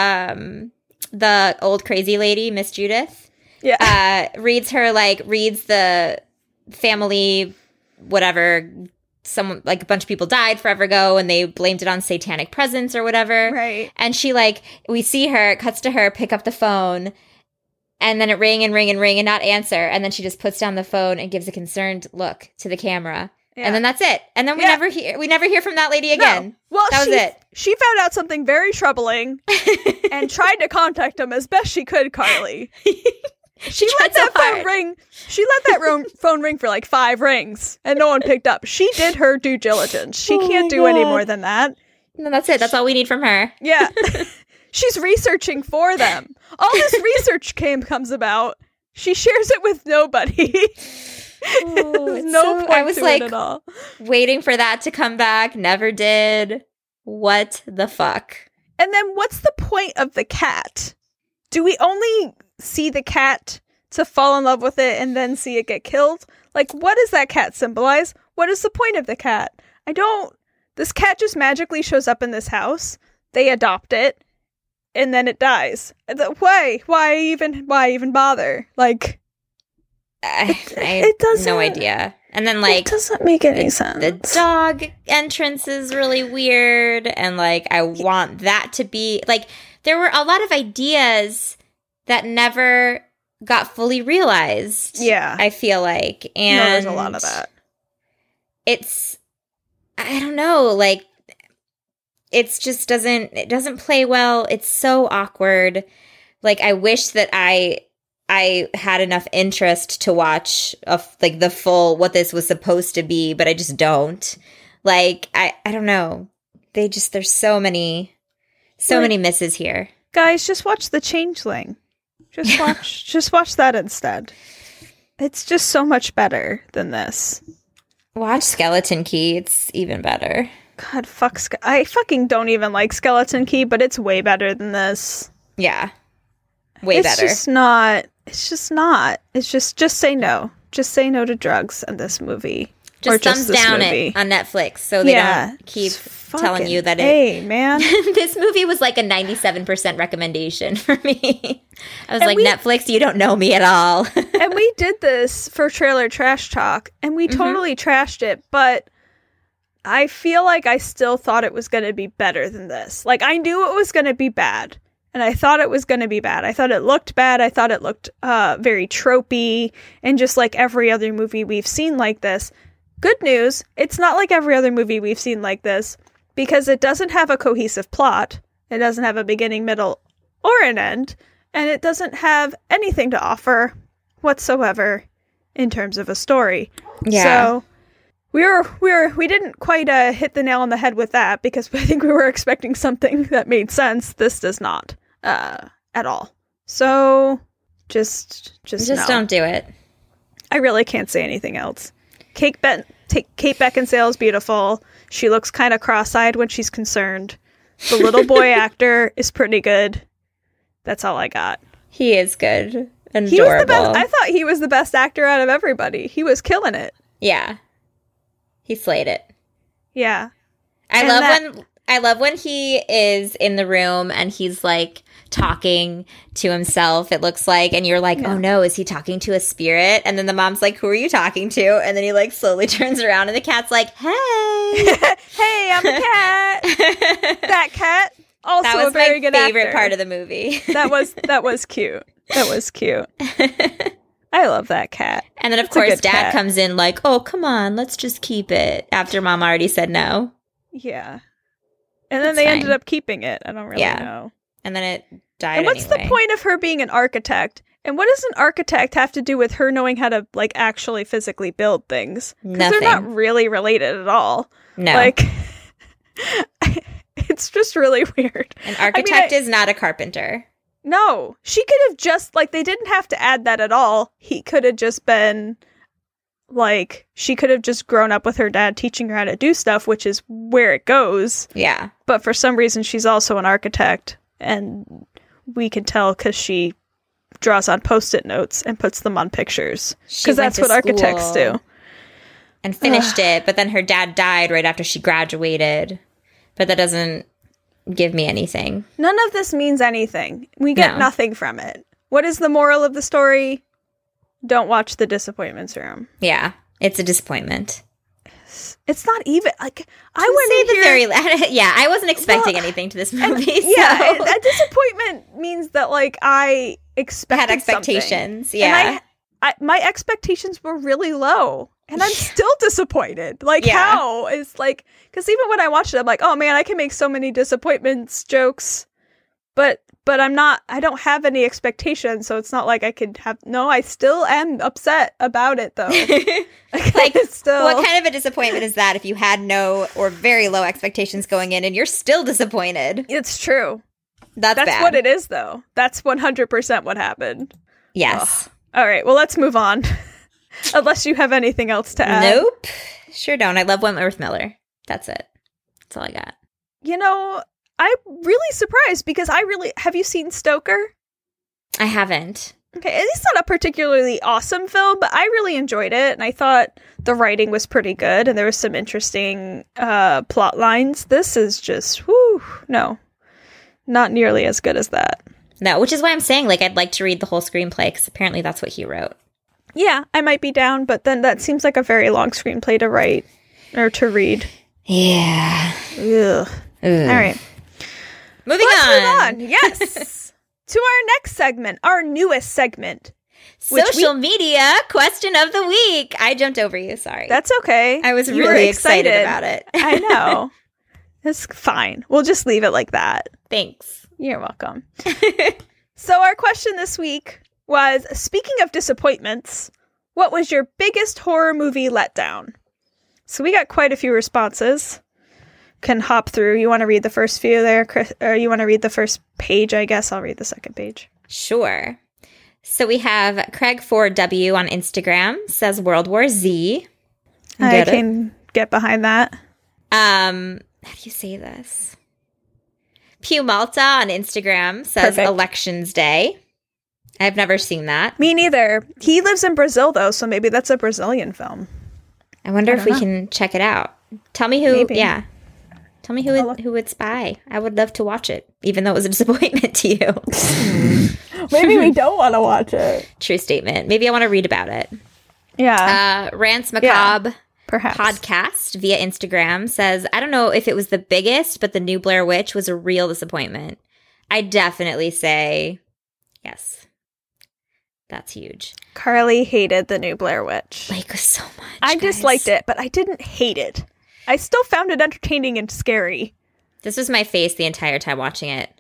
the old crazy lady, Miss Judith, reads the family, whatever, someone, like, a bunch of people died forever ago and they blamed it on satanic presence or whatever. Right. And she, like, we see her, it cuts to her, pick up the phone, and then it ring and ring and ring and not answer. And then she just puts down the phone and gives a concerned look to the camera. Yeah. And then that's it. And then we never hear from that lady again. No. Well, that was it. She found out something very troubling and tried to contact him as best she could, Carly. She let that phone ring. She let that phone ring for like 5 rings, and no one picked up. She did her due diligence. She can't do any more than that. No, that's it. That's all we need from her. Yeah, she's researching for them. All this research comes about. She shares it with nobody. No point I was to like, it at all. Waiting for that to come back. Never did. What the fuck? And then, what's the point of the cat? Do we only see the cat to fall in love with it and then see it get killed? Like, what does that cat symbolize? What is the point of the cat? This cat just magically shows up in this house. They adopt it, and then it dies. Why? Why even bother? Like, it doesn't. No idea. And then, like, it doesn't make any sense. The dog entrance is really weird, and, like, I want that to be like. There were a lot of ideas that never got fully realized. Yeah. I feel like. And no, there's a lot of that. I don't know, like, it doesn't play well. It's so awkward. Like, I wish that I had enough interest to watch like the full what this was supposed to be, but I just don't. Like, I don't know. There's so many misses here. Guys, just watch The Changeling. Just watch that instead. It's just so much better than this. Watch Skeleton Key. It's even better. God, I fucking don't even like Skeleton Key, but it's way better than this. Yeah. Way better. It's just not. It's just say no. Just say no to drugs in this movie. Just thumbs down it on Netflix so they don't keep telling you that hey, man. This movie was like a 97% recommendation for me. I was Netflix, you don't know me at all. And we did this for Trailer Trash Talk, and we totally trashed it, but I feel like I still thought it was going to be better than this. Like, I knew it was going to be bad, and I thought it was going to be bad. I thought it looked bad. I thought it looked very tropey, and just like every other movie we've seen like this. Good news, it's not like every other movie we've seen like this, because it doesn't have a cohesive plot, it doesn't have a beginning, middle, or an end, and it doesn't have anything to offer whatsoever in terms of a story. Yeah. So we didn't quite hit the nail on the head with that, because I think we were expecting something that made sense. This does not at all. So just no. Don't do it. I really can't say anything else. Kate Beckinsale is beautiful. She looks kind of cross-eyed when she's concerned. The little boy actor is pretty good. That's all I got. He is good. And he was the best. I thought he was the best actor out of everybody. He was killing it. Yeah. He slayed it. Yeah. I love when he is in the room and he's like talking to himself, it looks like, and you're like, oh no, is he talking to a spirit? And then the mom's like, who are you talking to? And then he like slowly turns around and the cat's like, hey. Hey, I'm a cat. That cat, also that was a very my good favorite actor. part of the movie. That was cute. That was cute. I love that cat. And then, of course, Dad comes in like, oh, come on, let's just keep it, after Mom already said no. Yeah. And then they ended up keeping it. I don't really know. And then it died. And what's the point of her being an architect? And what does an architect have to do with her knowing how to, like, actually physically build things? Because they're not really related at all. No. Like, it's just really weird. An architect is not a carpenter. No. She could have just, like, they didn't have to add that at all. He could have just been, like, she could have just grown up with her dad teaching her how to do stuff, which is where it goes. Yeah. But for some reason, she's also an architect. And we can tell because she draws on Post-it notes and puts them on pictures. Because that's what architects do. And finished it, but then her dad died right after she graduated. But that doesn't give me anything. None of this means anything. We get nothing from it. What is the moral of the story? Don't watch The Disappointments Room. Yeah, it's a disappointment. It's not even like I went in here. Yeah, I wasn't expecting anything to this movie. Yeah, a disappointment means that like I had expectations. Something. Yeah, and my expectations were really low, and I'm still disappointed. Like how is like because even when I watched it, I'm like, oh man, I can make so many disappointments jokes, but I'm not. I don't have any expectations, so it's not like I could have. No, I still am upset about it though. Like, still, what kind of a disappointment is that if you had no or very low expectations going in and you're still disappointed? It's true. That's bad. What it is, though. That's 100% what happened. Yes. Ugh. All right. Well, let's move on. Unless you have anything else to add. Nope. Sure don't. I love Wentworth Miller. That's it. That's all I got. You know, I'm really surprised because have you seen Stoker? I haven't. Okay, it's not a particularly awesome film, but I really enjoyed it, and I thought the writing was pretty good, and there was some interesting plot lines. This is just, no, not nearly as good as that. No, which is why I'm saying, like, I'd like to read the whole screenplay, because apparently that's what he wrote. Yeah, I might be down, but then that seems like a very long screenplay to write, or to read. Yeah. Ugh. All right. Let's move on. Yes. To our next segment, our newest segment. Social media question of the week. I jumped over you, sorry. That's okay. I was really excited about it. I know. It's fine. We'll just leave it like that. Thanks. You're welcome. So our question this week was, speaking of disappointments, what was your biggest horror movie letdown? So we got quite a few responses. Can hop through. You want to read the first few there, Chris? Or you want to read the first page, I guess? I'll read the second page. Sure. So we have Craig4W on Instagram says World War Z. I can get behind that. How do you say this? Pew Malta on Instagram says Perfect. Elections Day. I've never seen that. Me neither. He lives in Brazil, though, so maybe that's a Brazilian film. I wonder if we can check it out. Tell me who. Maybe. Yeah. Tell me who it's by. I would love to watch it, even though it was a disappointment to you. Maybe we don't want to watch it. True statement. Maybe I want to read about it. Yeah. Rants Macabre perhaps. Podcast via Instagram says, I don't know if it was the biggest, but the new Blair Witch was a real disappointment. I definitely say yes. That's huge. Carly hated the new Blair Witch. Like so much. I disliked it, but I didn't hate it. I still found it entertaining and scary. This was my face the entire time watching it.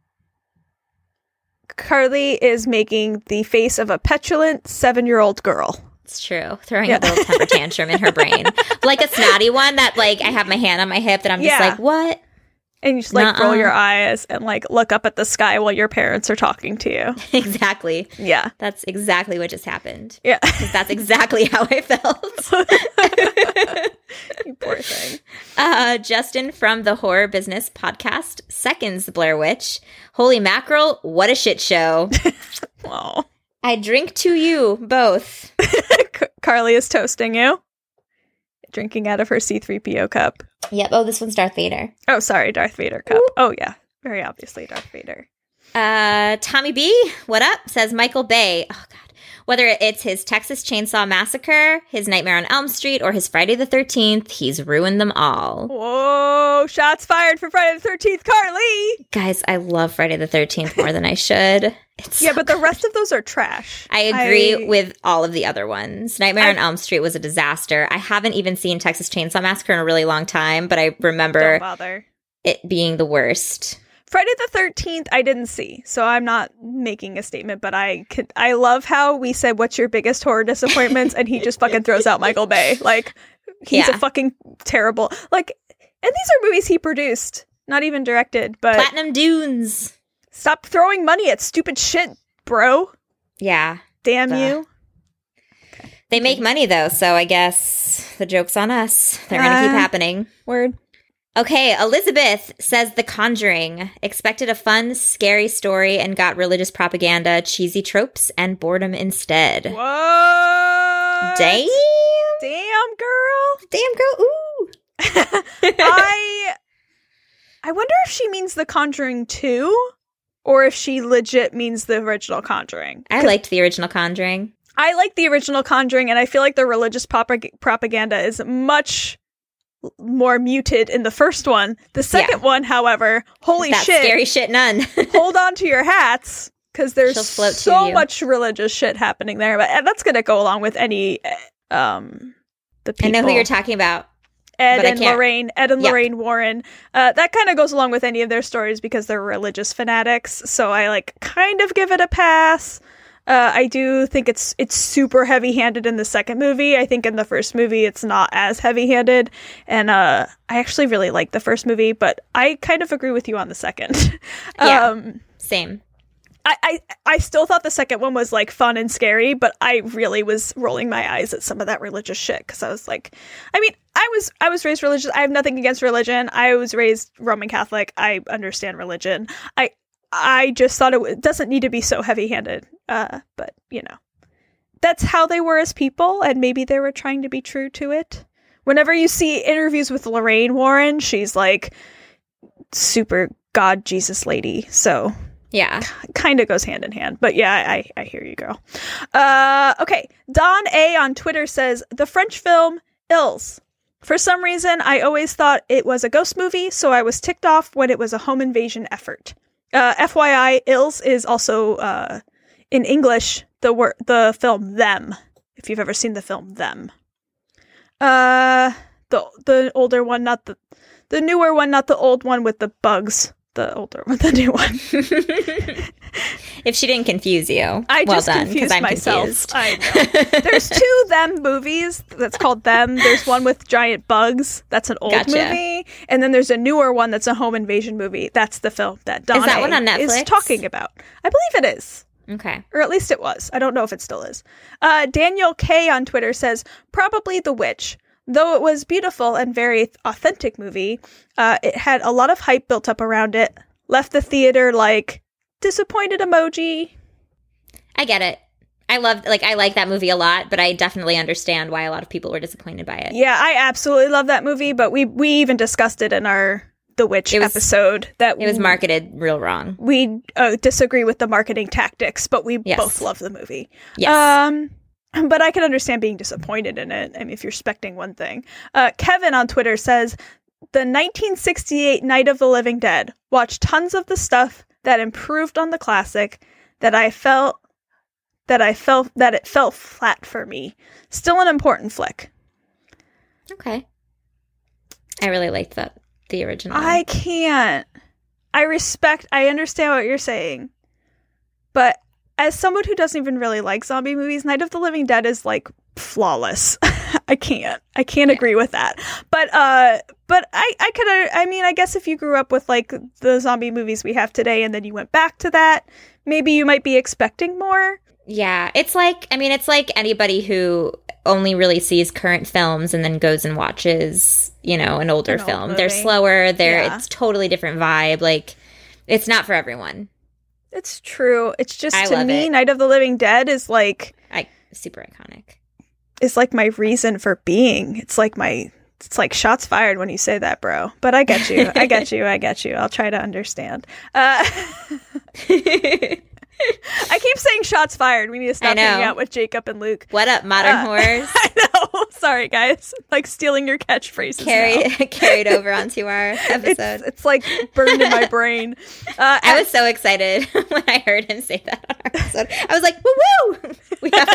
Carly is making the face of a petulant 7-year-old girl. It's true. Throwing a little temper tantrum in her brain. Like a snotty one that, like, I have my hand on my hip that I'm just like, what? And you just like roll your eyes and like look up at the sky while your parents are talking to you. Exactly. Yeah. That's exactly what just happened. Yeah. That's exactly how I felt. You poor thing. Justin from the Horror Business Podcast seconds Blair Witch. Holy mackerel, what a shit show. Oh. I drink to you both. Carly is toasting you. Drinking out of her C-3PO cup. Yep. Oh, this one's Darth Vader. Oh, sorry, Darth Vader cup. Ooh. Oh, yeah. Very obviously Darth Vader. Tommy B, what up? Says Michael Bay. Oh, God. Whether it's his Texas Chainsaw Massacre, his Nightmare on Elm Street, or his Friday the 13th, he's ruined them all. Whoa, shots fired for Friday the 13th, Carly! Guys, I love Friday the 13th more than I should. But the rest of those are trash. I agree with all of the other ones. Nightmare on Elm Street was a disaster. I haven't even seen Texas Chainsaw Massacre in a really long time, but I remember it being the worst. Friday the 13th, I didn't see, so I'm not making a statement, but I love how we said, what's your biggest horror disappointments? And he just fucking throws out Michael Bay. Like, he's a fucking terrible, like, and these are movies he produced, not even directed, but. Platinum Dunes. Stop throwing money at stupid shit, bro. Yeah. Damn you. Okay. They make money, though, so I guess the joke's on us. They're going to keep happening. Word. Okay, Elizabeth says The Conjuring. Expected a fun, scary story and got religious propaganda, cheesy tropes, and boredom instead. What? Damn. Damn, girl. Damn, girl. Ooh. I wonder if she means The Conjuring 2 or if she legit means the original Conjuring. I liked the original Conjuring. I like the original Conjuring, and I feel like the religious propaganda is much more muted in the first one. The second one, however, holy that shit. Scary shit none. Hold on to your hats, because there's so much religious shit happening there. But that's going to go along with any, the people. I know who you're talking about. Ed and Lorraine Warren. That kind of goes along with any of their stories because they're religious fanatics. So I like kind of give it a pass. I do think it's super heavy-handed in the second movie. I think in the first movie it's not as heavy-handed, and I actually really like the first movie, but I kind of agree with you on the second. Same. I still thought the second one was like fun and scary, but I really was rolling my eyes at some of that religious shit because I was like, I mean, I was raised religious. I have nothing against religion. I was raised Roman Catholic. I understand religion. I just thought it doesn't need to be so heavy-handed, but, you know, that's how they were as people, and maybe they were trying to be true to it. Whenever you see interviews with Lorraine Warren, she's, like, super God Jesus lady, so... Yeah. Kind of goes hand in hand, but yeah, I hear you, girl. Okay, Don A on Twitter says, the French film, Ils. For some reason, I always thought it was a ghost movie, so I was ticked off when it was a home invasion effort. FYI, Ils is also, in English, the film Them, if you've ever seen the film Them. The older one, not the newer one, not the old one with the bugs. The older one, the new one. If she didn't confuse you, I well just done, confused I'm myself. Confused. I know. There's 2 Them movies that's called Them. There's one with giant bugs. That's an old movie. And then there's a newer one that's a home invasion movie. That's the film that Donna is that one on Netflix? Is talking about. I believe it is. Okay. Or at least it was. I don't know if it still is. Daniel K on Twitter says, probably The Witch. Though it was beautiful and very authentic movie, it had a lot of hype built up around it. Left the theater like disappointed emoji. I get it. I like that movie a lot, but I definitely understand why a lot of people were disappointed by it. Yeah, I absolutely love that movie, but we even discussed it in our The Witch episode. That it was marketed real wrong. We disagree with the marketing tactics, but we both love the movie. Yes. But I can understand being disappointed in it. I mean, if you're expecting one thing. Kevin on Twitter says, the 1968 Night of the Living Dead. Watched tons of the stuff that improved on the classic that it felt flat for me. Still an important flick. Okay. I really liked the original. I can't. I understand what you're saying. But as someone who doesn't even really like zombie movies, Night of the Living Dead is, like, flawless. I can't agree with that. But I could, I mean, I guess if you grew up with like the zombie movies we have today and then you went back to that, maybe you might be expecting more. Yeah, it's like anybody who only really sees current films and then goes and watches, an older film. They're slower. It's totally different vibe. Like, it's not for everyone. It's true. It's just, to me, Night of the Living Dead is like... super iconic. Is like my reason for being. It's like shots fired when you say that, bro. But I get you. I get you. I'll try to understand. I keep saying shots fired. We need to stop hanging out with Jacob and Luke. What up, modern whores? I know. Sorry, guys. Like stealing your catchphrases. Carried over onto our episode. It's like burned in my brain. I was so excited when I heard him say that on our episode. I was like, woo-woo! We have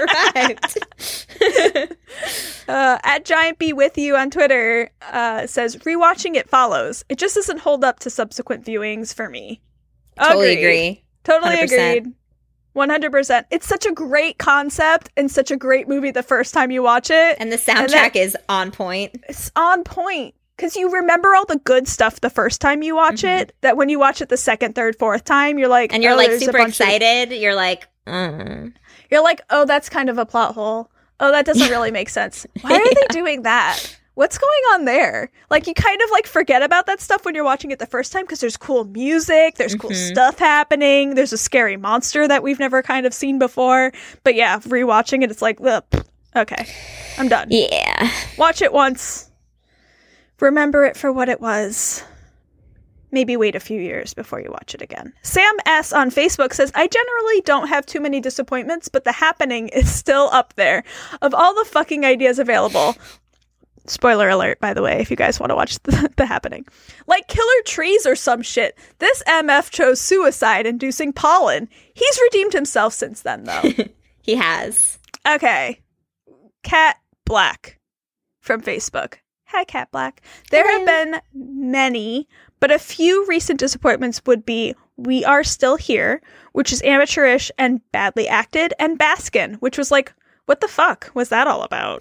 arrived. At Giant Bee With You on Twitter says, rewatching it follows. It just doesn't hold up to subsequent viewings for me. Totally agree. Totally 100%. Agreed. 100%. It's such a great concept and such a great movie the first time you watch it. And the soundtrack is on point. It's on point. Because you remember all the good stuff the first time you watch it, that when you watch it the second, third, fourth time, you're like... And you're like super excited. You're like... You're like, oh, that's kind of a plot hole. Oh, that doesn't really make sense. Why are they doing that? What's going on there? Like, you kind of like forget about that stuff when you're watching it the first time because there's cool music, there's cool stuff happening, there's a scary monster that we've never kind of seen before. But yeah, rewatching it, it's like, okay, I'm done. Yeah. Watch it once. Remember it for what it was. Maybe wait a few years before you watch it again. Sam S. on Facebook says, I generally don't have too many disappointments, but The Happening is still up there. Of all the fucking ideas available... Spoiler alert, by the way, if you guys want to watch the Happening. Like Killer Trees or some shit. This MF chose suicide inducing pollen. He's redeemed himself since then, though. He has. Okay. Cat Black from Facebook. Hi, Cat Black. There have been many, but a few recent disappointments would be We Are Still Here, which is amateurish and badly acted, and Baskin, which was like, what the fuck was that all about?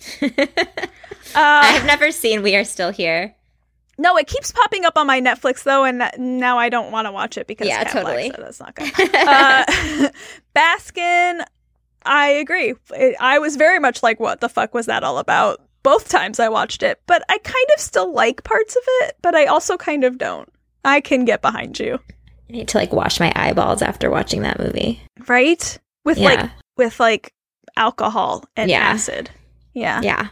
I've never seen We Are Still Here. No, it keeps popping up on my Netflix, though, and now I don't want to watch it because Cat Black said that's not good. Baskin, I agree. I was very much like, what the fuck was that all about? Both times I watched it, but I kind of still like parts of it, but I also kind of don't. I can get behind you. I need to wash my eyeballs after watching that movie. Right? With alcohol and acid. Yeah.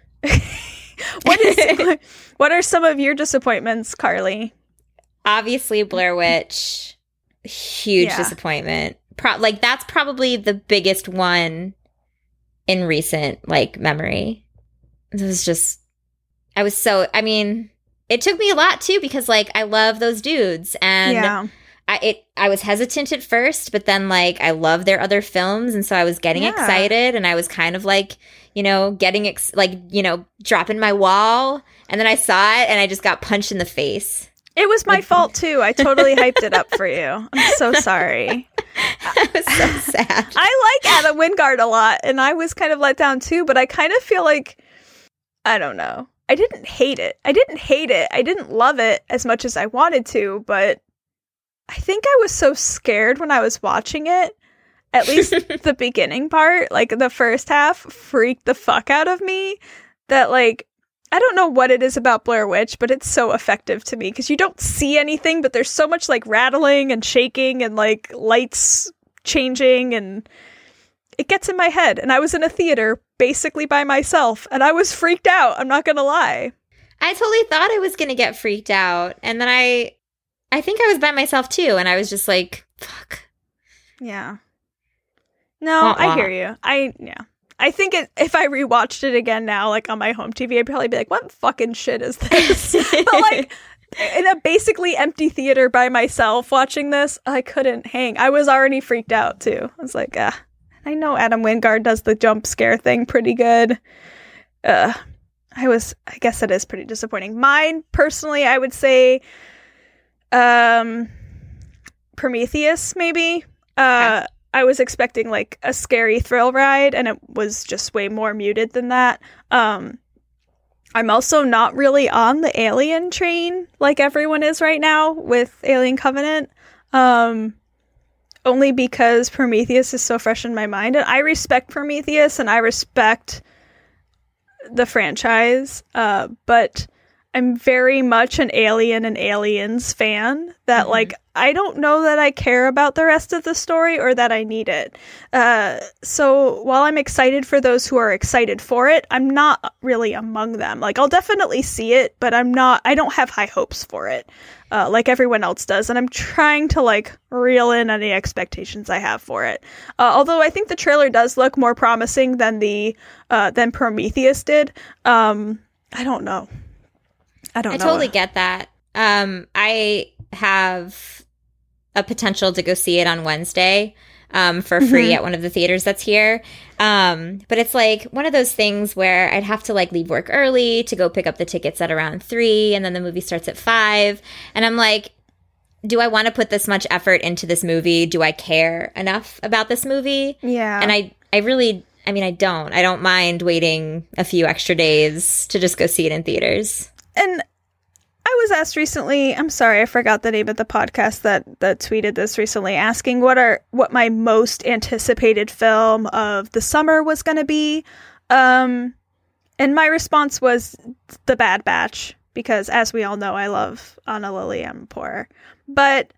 What are some of your disappointments, Carly? Obviously, Blair Witch, huge disappointment. That's probably the biggest one in recent Memory. It was just, it took me a lot too because I love those dudes and I was hesitant at first, but then I love their other films, and so I was getting excited, and I was kind of getting dropping my wall, and then I saw it, and I just got punched in the face. It was my fault too. I totally hyped it up for you. I'm so sorry. I was so sad. I like Adam Wingard a lot, and I was kind of let down too, but I kind of feel like, I don't know. I didn't hate it. I didn't love it as much as I wanted to, but I think I was so scared when I was watching it, at least the beginning part, the first half freaked the fuck out of me, that I don't know what it is about Blair Witch, but it's so effective to me because you don't see anything, but there's so much rattling and shaking and lights changing, and it gets in my head. And I was in a theater basically by myself, and I was freaked out. I'm not gonna lie. I totally thought I was gonna get freaked out, and then I think I was by myself too, and I was just fuck. Yeah. No, I hear you. I think if I rewatched it again now, on my home TV, I'd probably be like, what fucking shit is this? But in a basically empty theater by myself watching this, I couldn't hang. I was already freaked out too. I was like, I know Adam Wingard does the jump scare thing pretty good. I guess it is pretty disappointing. Mine, personally, I would say Prometheus, maybe. I was expecting like a scary thrill ride, and it was just way more muted than that. I'm also not really on the Alien train like everyone is right now with Alien Covenant. Only because Prometheus is so fresh in my mind. And I respect Prometheus and I respect the franchise, but I'm very much an Alien and Aliens fan that like I don't know that I care about the rest of the story or that I need it. So while I'm excited for those who are excited for it, I'm not really among them. Like I'll definitely see it, but I don't have high hopes for it. Like everyone else does, and I'm trying to like reel in any expectations I have for it. Although I think the trailer does look more promising than than Prometheus did. I don't know. I totally get that. I have a potential to go see it on Wednesday for free at one of the theaters that's here. But it's like one of those things where I'd have to like leave work early to go pick up the tickets at around 3, and then the movie starts at 5. And I'm like, do I want to put this much effort into this movie? Do I care enough about this movie? Yeah. And I don't mind waiting a few extra days to just go see it in theaters. And I was asked recently, I'm sorry, I forgot the name of the podcast that tweeted this recently, asking what my most anticipated film of the summer was going to be. And my response was The Bad Batch, because as we all know, I love Ana Lily Amirpour. But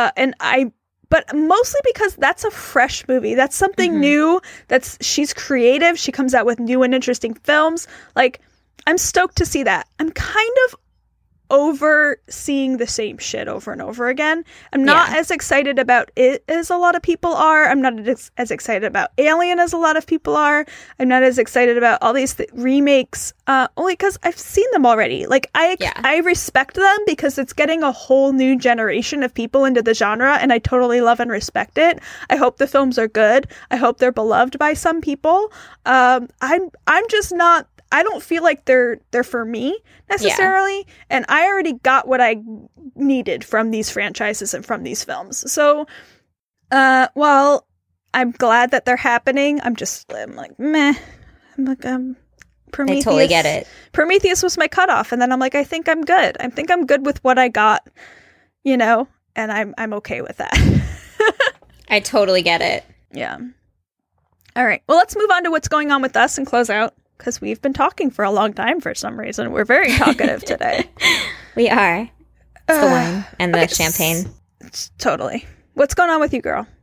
mostly because that's a fresh movie. That's something new. She's creative. She comes out with new and interesting films. Like, I'm stoked to see that. I'm kind of over seeing the same shit over and over again. I'm not as excited about it as a lot of people are. I'm not as excited about Alien as a lot of people are. I'm not as excited about all these remakes, only because I've seen them already. Like, I respect them because it's getting a whole new generation of people into the genre, and I totally love and respect it. I hope the films are good. I hope they're beloved by some people. I'm just not. I don't feel like they're for me necessarily, and I already got what I needed from these franchises and from these films. So, while I'm glad that they're happening, I'm like, meh. I'm like, Prometheus. I totally get it. Prometheus was my cutoff, and then I'm like, I think I'm good. I think I'm good with what I got, and I'm okay with that. I totally get it. Yeah. All right. Well, let's move on to what's going on with us and close out. Because we've been talking for a long time for some reason. We're very talkative today. We are. It's the wine and the champagne. Totally. What's going on with you, girl?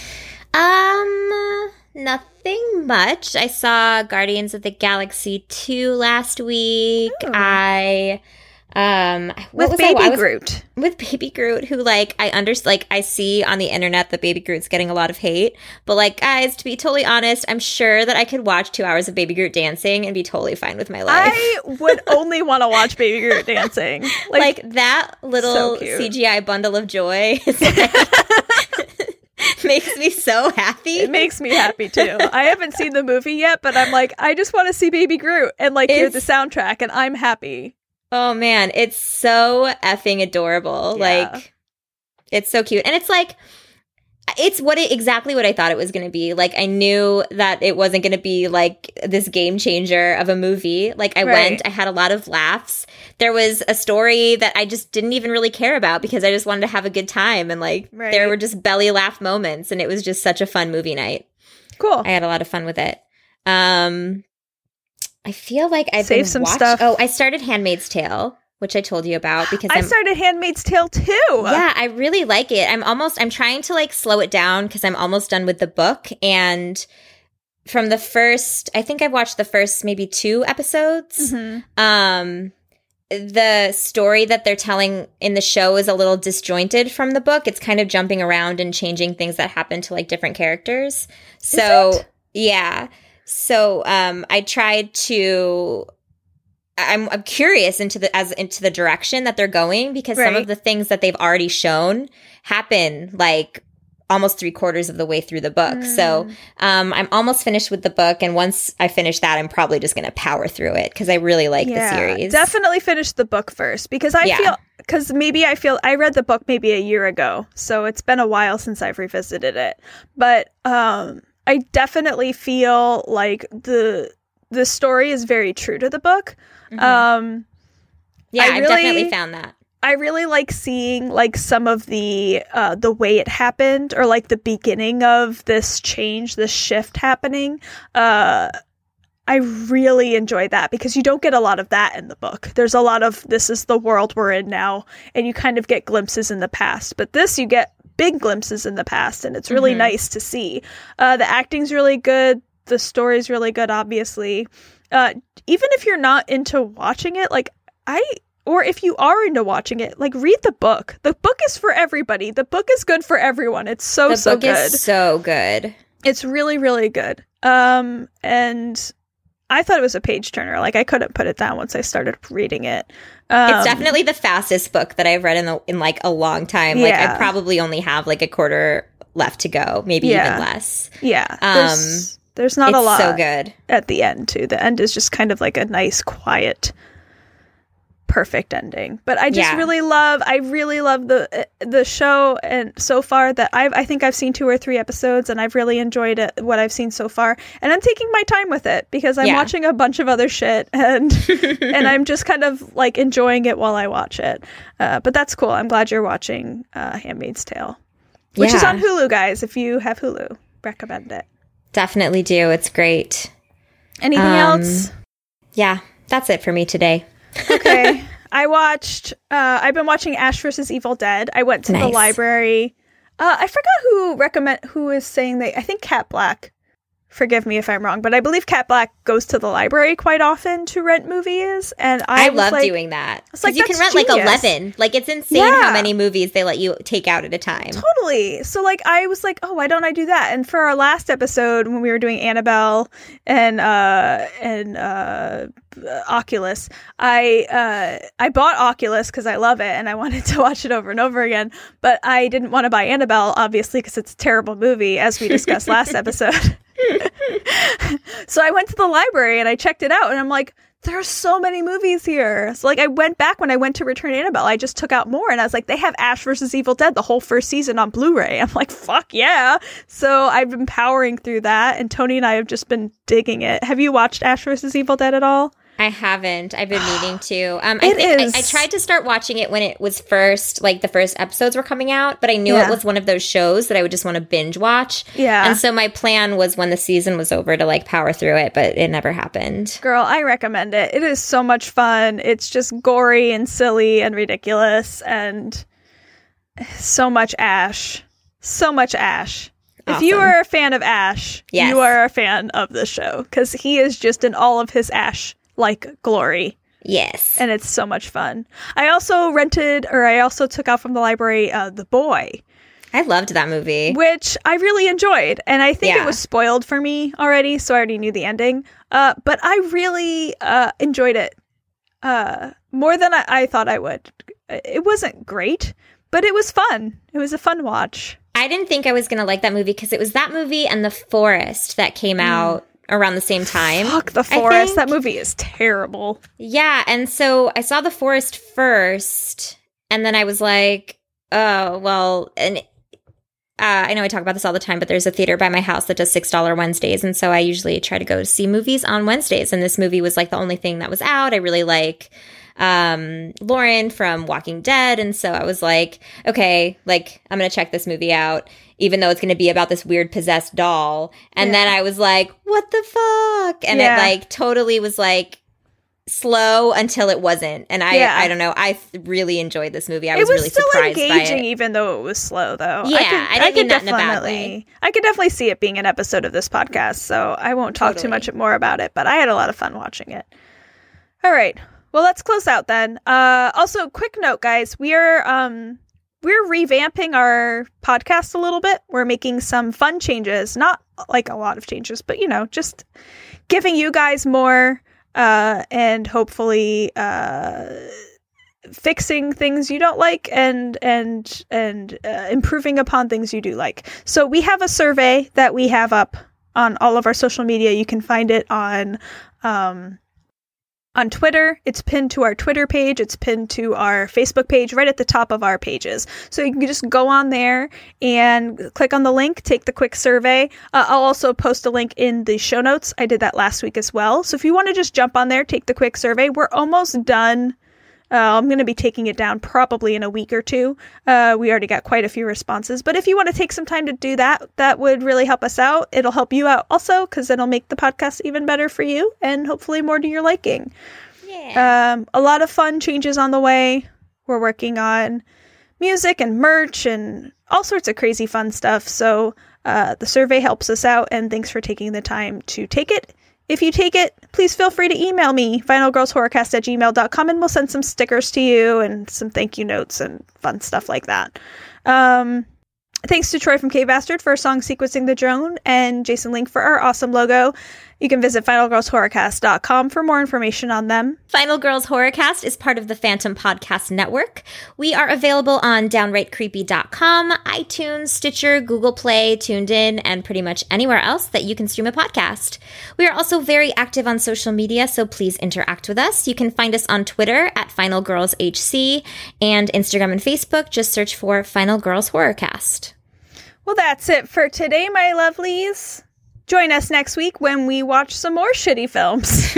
Nothing much. I saw Guardians of the Galaxy 2 last week. Groot. With Baby Groot, who I see on the internet that Baby Groot's getting a lot of hate. But like, guys, to be totally honest, I'm sure that I could watch 2 hours of Baby Groot dancing and be totally fine with my life. I would only want to watch Baby Groot dancing. Like that little CGI bundle of joy is makes me so happy. It makes me happy too. I haven't seen the movie yet, but I'm like, I just want to see Baby Groot and hear the soundtrack, and I'm happy. Oh man, it's so effing adorable. Yeah. Like, it's so cute. And it's like, it's exactly what I thought it was going to be. Like, I knew that it wasn't going to be like this game changer of a movie. Like, I went, I had a lot of laughs. There was a story that I just didn't even really care about because I just wanted to have a good time. And there were just belly laugh moments. And it was just such a fun movie night. Cool. I had a lot of fun with it. I feel like I've saved some stuff. Oh, I started Handmaid's Tale, which I told you about because I started Handmaid's Tale too. Yeah, I really like it. I'm trying to slow it down because I'm almost done with the book. And from the first, I think I've watched the first maybe 2 episodes. The story that they're telling in the show is a little disjointed from the book. It's kind of jumping around and changing things that happen to different characters. So yeah. So I tried to. I'm curious into the direction that they're going because some of the things that they've already shown happen almost 3/4 of the way through the book. So I'm almost finished with the book. And once I finish that, I'm probably just going to power through it because I really like the series. Definitely finish the book first because I read the book maybe a year ago. So it's been a while since I've revisited it. But I definitely feel like the story is very true to the book. I've definitely found that. I really like seeing like some of the way it happened or like the beginning of this change, this shift happening. I really enjoy that because you don't get a lot of that in the book. There's a lot of this is the world we're in now, and you kind of get glimpses in the past. But this, you get big glimpses in the past, and it's really nice to see. The acting's really good. The story's really good, obviously. Even if you're not into watching it, or if you are into watching it, like, read the book. The book is for everybody. The book is good for everyone. It's so good. The book is so good. It's really, really good. And I thought it was a page turner. Like, I couldn't put it down once I started reading it. It's definitely the fastest book that I've read in like a long time. Like, I probably only have like a quarter left to go, maybe even less. Yeah. There's not a lot. It's so good at the end too. The end is just kind of like a nice, quiet, perfect ending. But I just really love the show, and so far that I think I've seen 2 or 3 episodes, and I've really enjoyed it, what I've seen so far. And I'm taking my time with it because I'm watching a bunch of other shit, and and I'm just kind of like enjoying it while I watch it. But that's cool. I'm glad you're watching Handmaid's Tale, which is on Hulu, guys. If you have Hulu, recommend it. Definitely do. It's great. Anything else? Yeah, that's it for me today. Okay. I've been watching Ash vs. Evil Dead. I went to the library. I forgot who is saying I think Cat Black. Forgive me if I'm wrong, but I believe Cat Black goes to the library quite often to rent movies, and I love doing that. Because you can rent like 11. Like, it's insane how many movies they let you take out at a time. Totally. So like, I was like, oh, why don't I do that? And for our last episode, when we were doing Annabelle and Oculus, I bought Oculus because I love it and I wanted to watch it over and over again, but I didn't want to buy Annabelle, obviously, because it's a terrible movie, as we discussed last episode. So I went to the library and I checked it out, and I'm like, there are so many movies here. So like, I went back when I went to return Annabelle, I just took out more, and I was like, they have Ash vs. Evil Dead, the whole first season, on Blu-ray. I'm like, fuck yeah. So I've been powering through that, and Tony and I have just been digging it. Have you watched Ash vs. Evil Dead at all? I haven't. I've been meaning to. I tried to start watching it when it was first, like the first episodes were coming out, but I knew it was one of those shows that I would just want to binge watch. Yeah. And so my plan was when the season was over to like power through it, but it never happened. Girl, I recommend it. It is so much fun. It's just gory and silly and ridiculous, and so much Ash. So much Ash. Awesome. If you are a fan of Ash, you are a fan of the show, because he is just in all of his Ash like glory. Yes. And it's so much fun. I also took out from the library The Boy. I loved that movie. Which I really enjoyed. And I think it was spoiled for me already, so I already knew the ending. But I really enjoyed it more than I thought I would. It wasn't great, but it was fun. It was a fun watch. I didn't think I was going to like that movie because it was that movie and The Forest that came out around the same time. Fuck The Forest. That movie is terrible. Yeah, and so I saw The Forest first, and then I was like, oh, well, and I know I talk about this all the time, but there's a theater by my house that does $6 Wednesdays, and so I usually try to go to see movies on Wednesdays, and this movie was like the only thing that was out. I really like Lauren from Walking Dead, and so I was like, okay, like, I'm gonna check this movie out, even though it's gonna be about this weird possessed doll. And then I was like, what the fuck? And it like totally was like slow until it wasn't. And I don't know, I really enjoyed this movie. I was really surprised by it. It was still engaging, even though it was slow, though. Yeah, I didn't mean that in a bad way. I could definitely see it being an episode of this podcast, so I won't talk too much more about it, but I had a lot of fun watching it. All right. Well, let's close out then. Also, quick note, guys. We're revamping our podcast a little bit. We're making some fun changes. Not like a lot of changes, but, just giving you guys more and hopefully fixing things you don't like and improving upon things you do like. So we have a survey that we have up on all of our social media. You can find it on Twitter. It's pinned to our Twitter page. It's pinned to our Facebook page right at the top of our pages. So you can just go on there and click on the link, take the quick survey. I'll also post a link in the show notes. I did that last week as well. So if you want to just jump on there, take the quick survey. We're almost done. I'm going to be taking it down probably in a week or two. We already got quite a few responses. But if you want to take some time to do that, that would really help us out. It'll help you out also because it'll make the podcast even better for you and hopefully more to your liking. Yeah. A lot of fun changes on the way. We're working on music and merch and all sorts of crazy fun stuff. So the survey helps us out, and thanks for taking the time to take it. If you take it, please feel free to email me, finalgirlshorrorcast@gmail.com, and we'll send some stickers to you and some thank you notes and fun stuff like that. Thanks to Troy from K-Bastard for our song Sequencing the Drone, and Jason Link for our awesome logo. You can visit finalgirlshorrorcast.com for more information on them. Final Girls Horrorcast is part of the Phantom Podcast Network. We are available on downrightcreepy.com, iTunes, Stitcher, Google Play, TuneIn, and pretty much anywhere else that you can stream a podcast. We are also very active on social media, so please interact with us. You can find us on Twitter at FinalGirlsHC, and Instagram and Facebook. Just search for Final Girls Horrorcast. Well, that's it for today, my lovelies. Join us next week when we watch some more shitty films.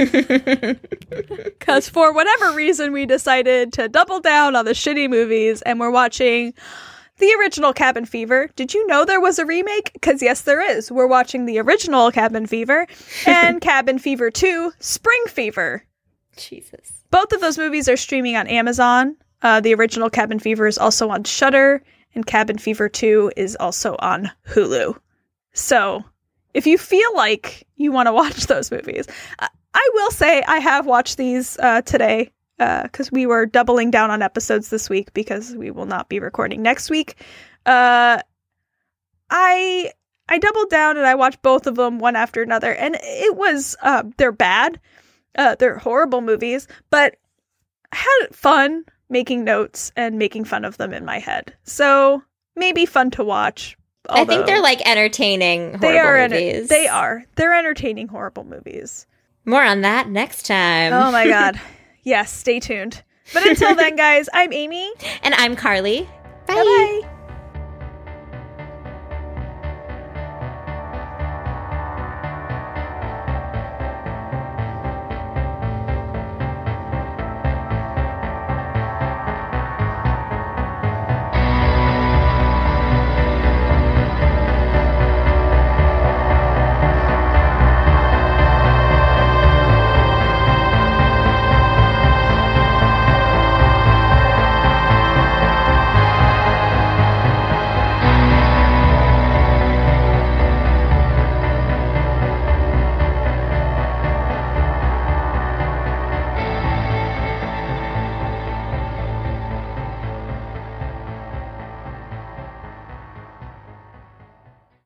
Because for whatever reason, we decided to double down on the shitty movies, and we're watching the original Cabin Fever. Did you know there was a remake? Because yes, there is. We're watching the original Cabin Fever and Cabin Fever 2, Spring Fever. Jesus. Both of those movies are streaming on Amazon. The original Cabin Fever is also on Shudder, and Cabin Fever 2 is also on Hulu. So if you feel like you want to watch those movies, I will say I have watched these today because we were doubling down on episodes this week because we will not be recording next week. I doubled down and I watched both of them one after another, and it was they're bad. They're horrible movies, but I had fun making notes and making fun of them in my head. So maybe fun to watch. I think they're like entertaining horrible movies. They are. They're entertaining horrible movies. More on that next time. Oh my god. Yes, stay tuned. But until then, guys, I'm Amy. And I'm Carly. Bye. Bye-bye.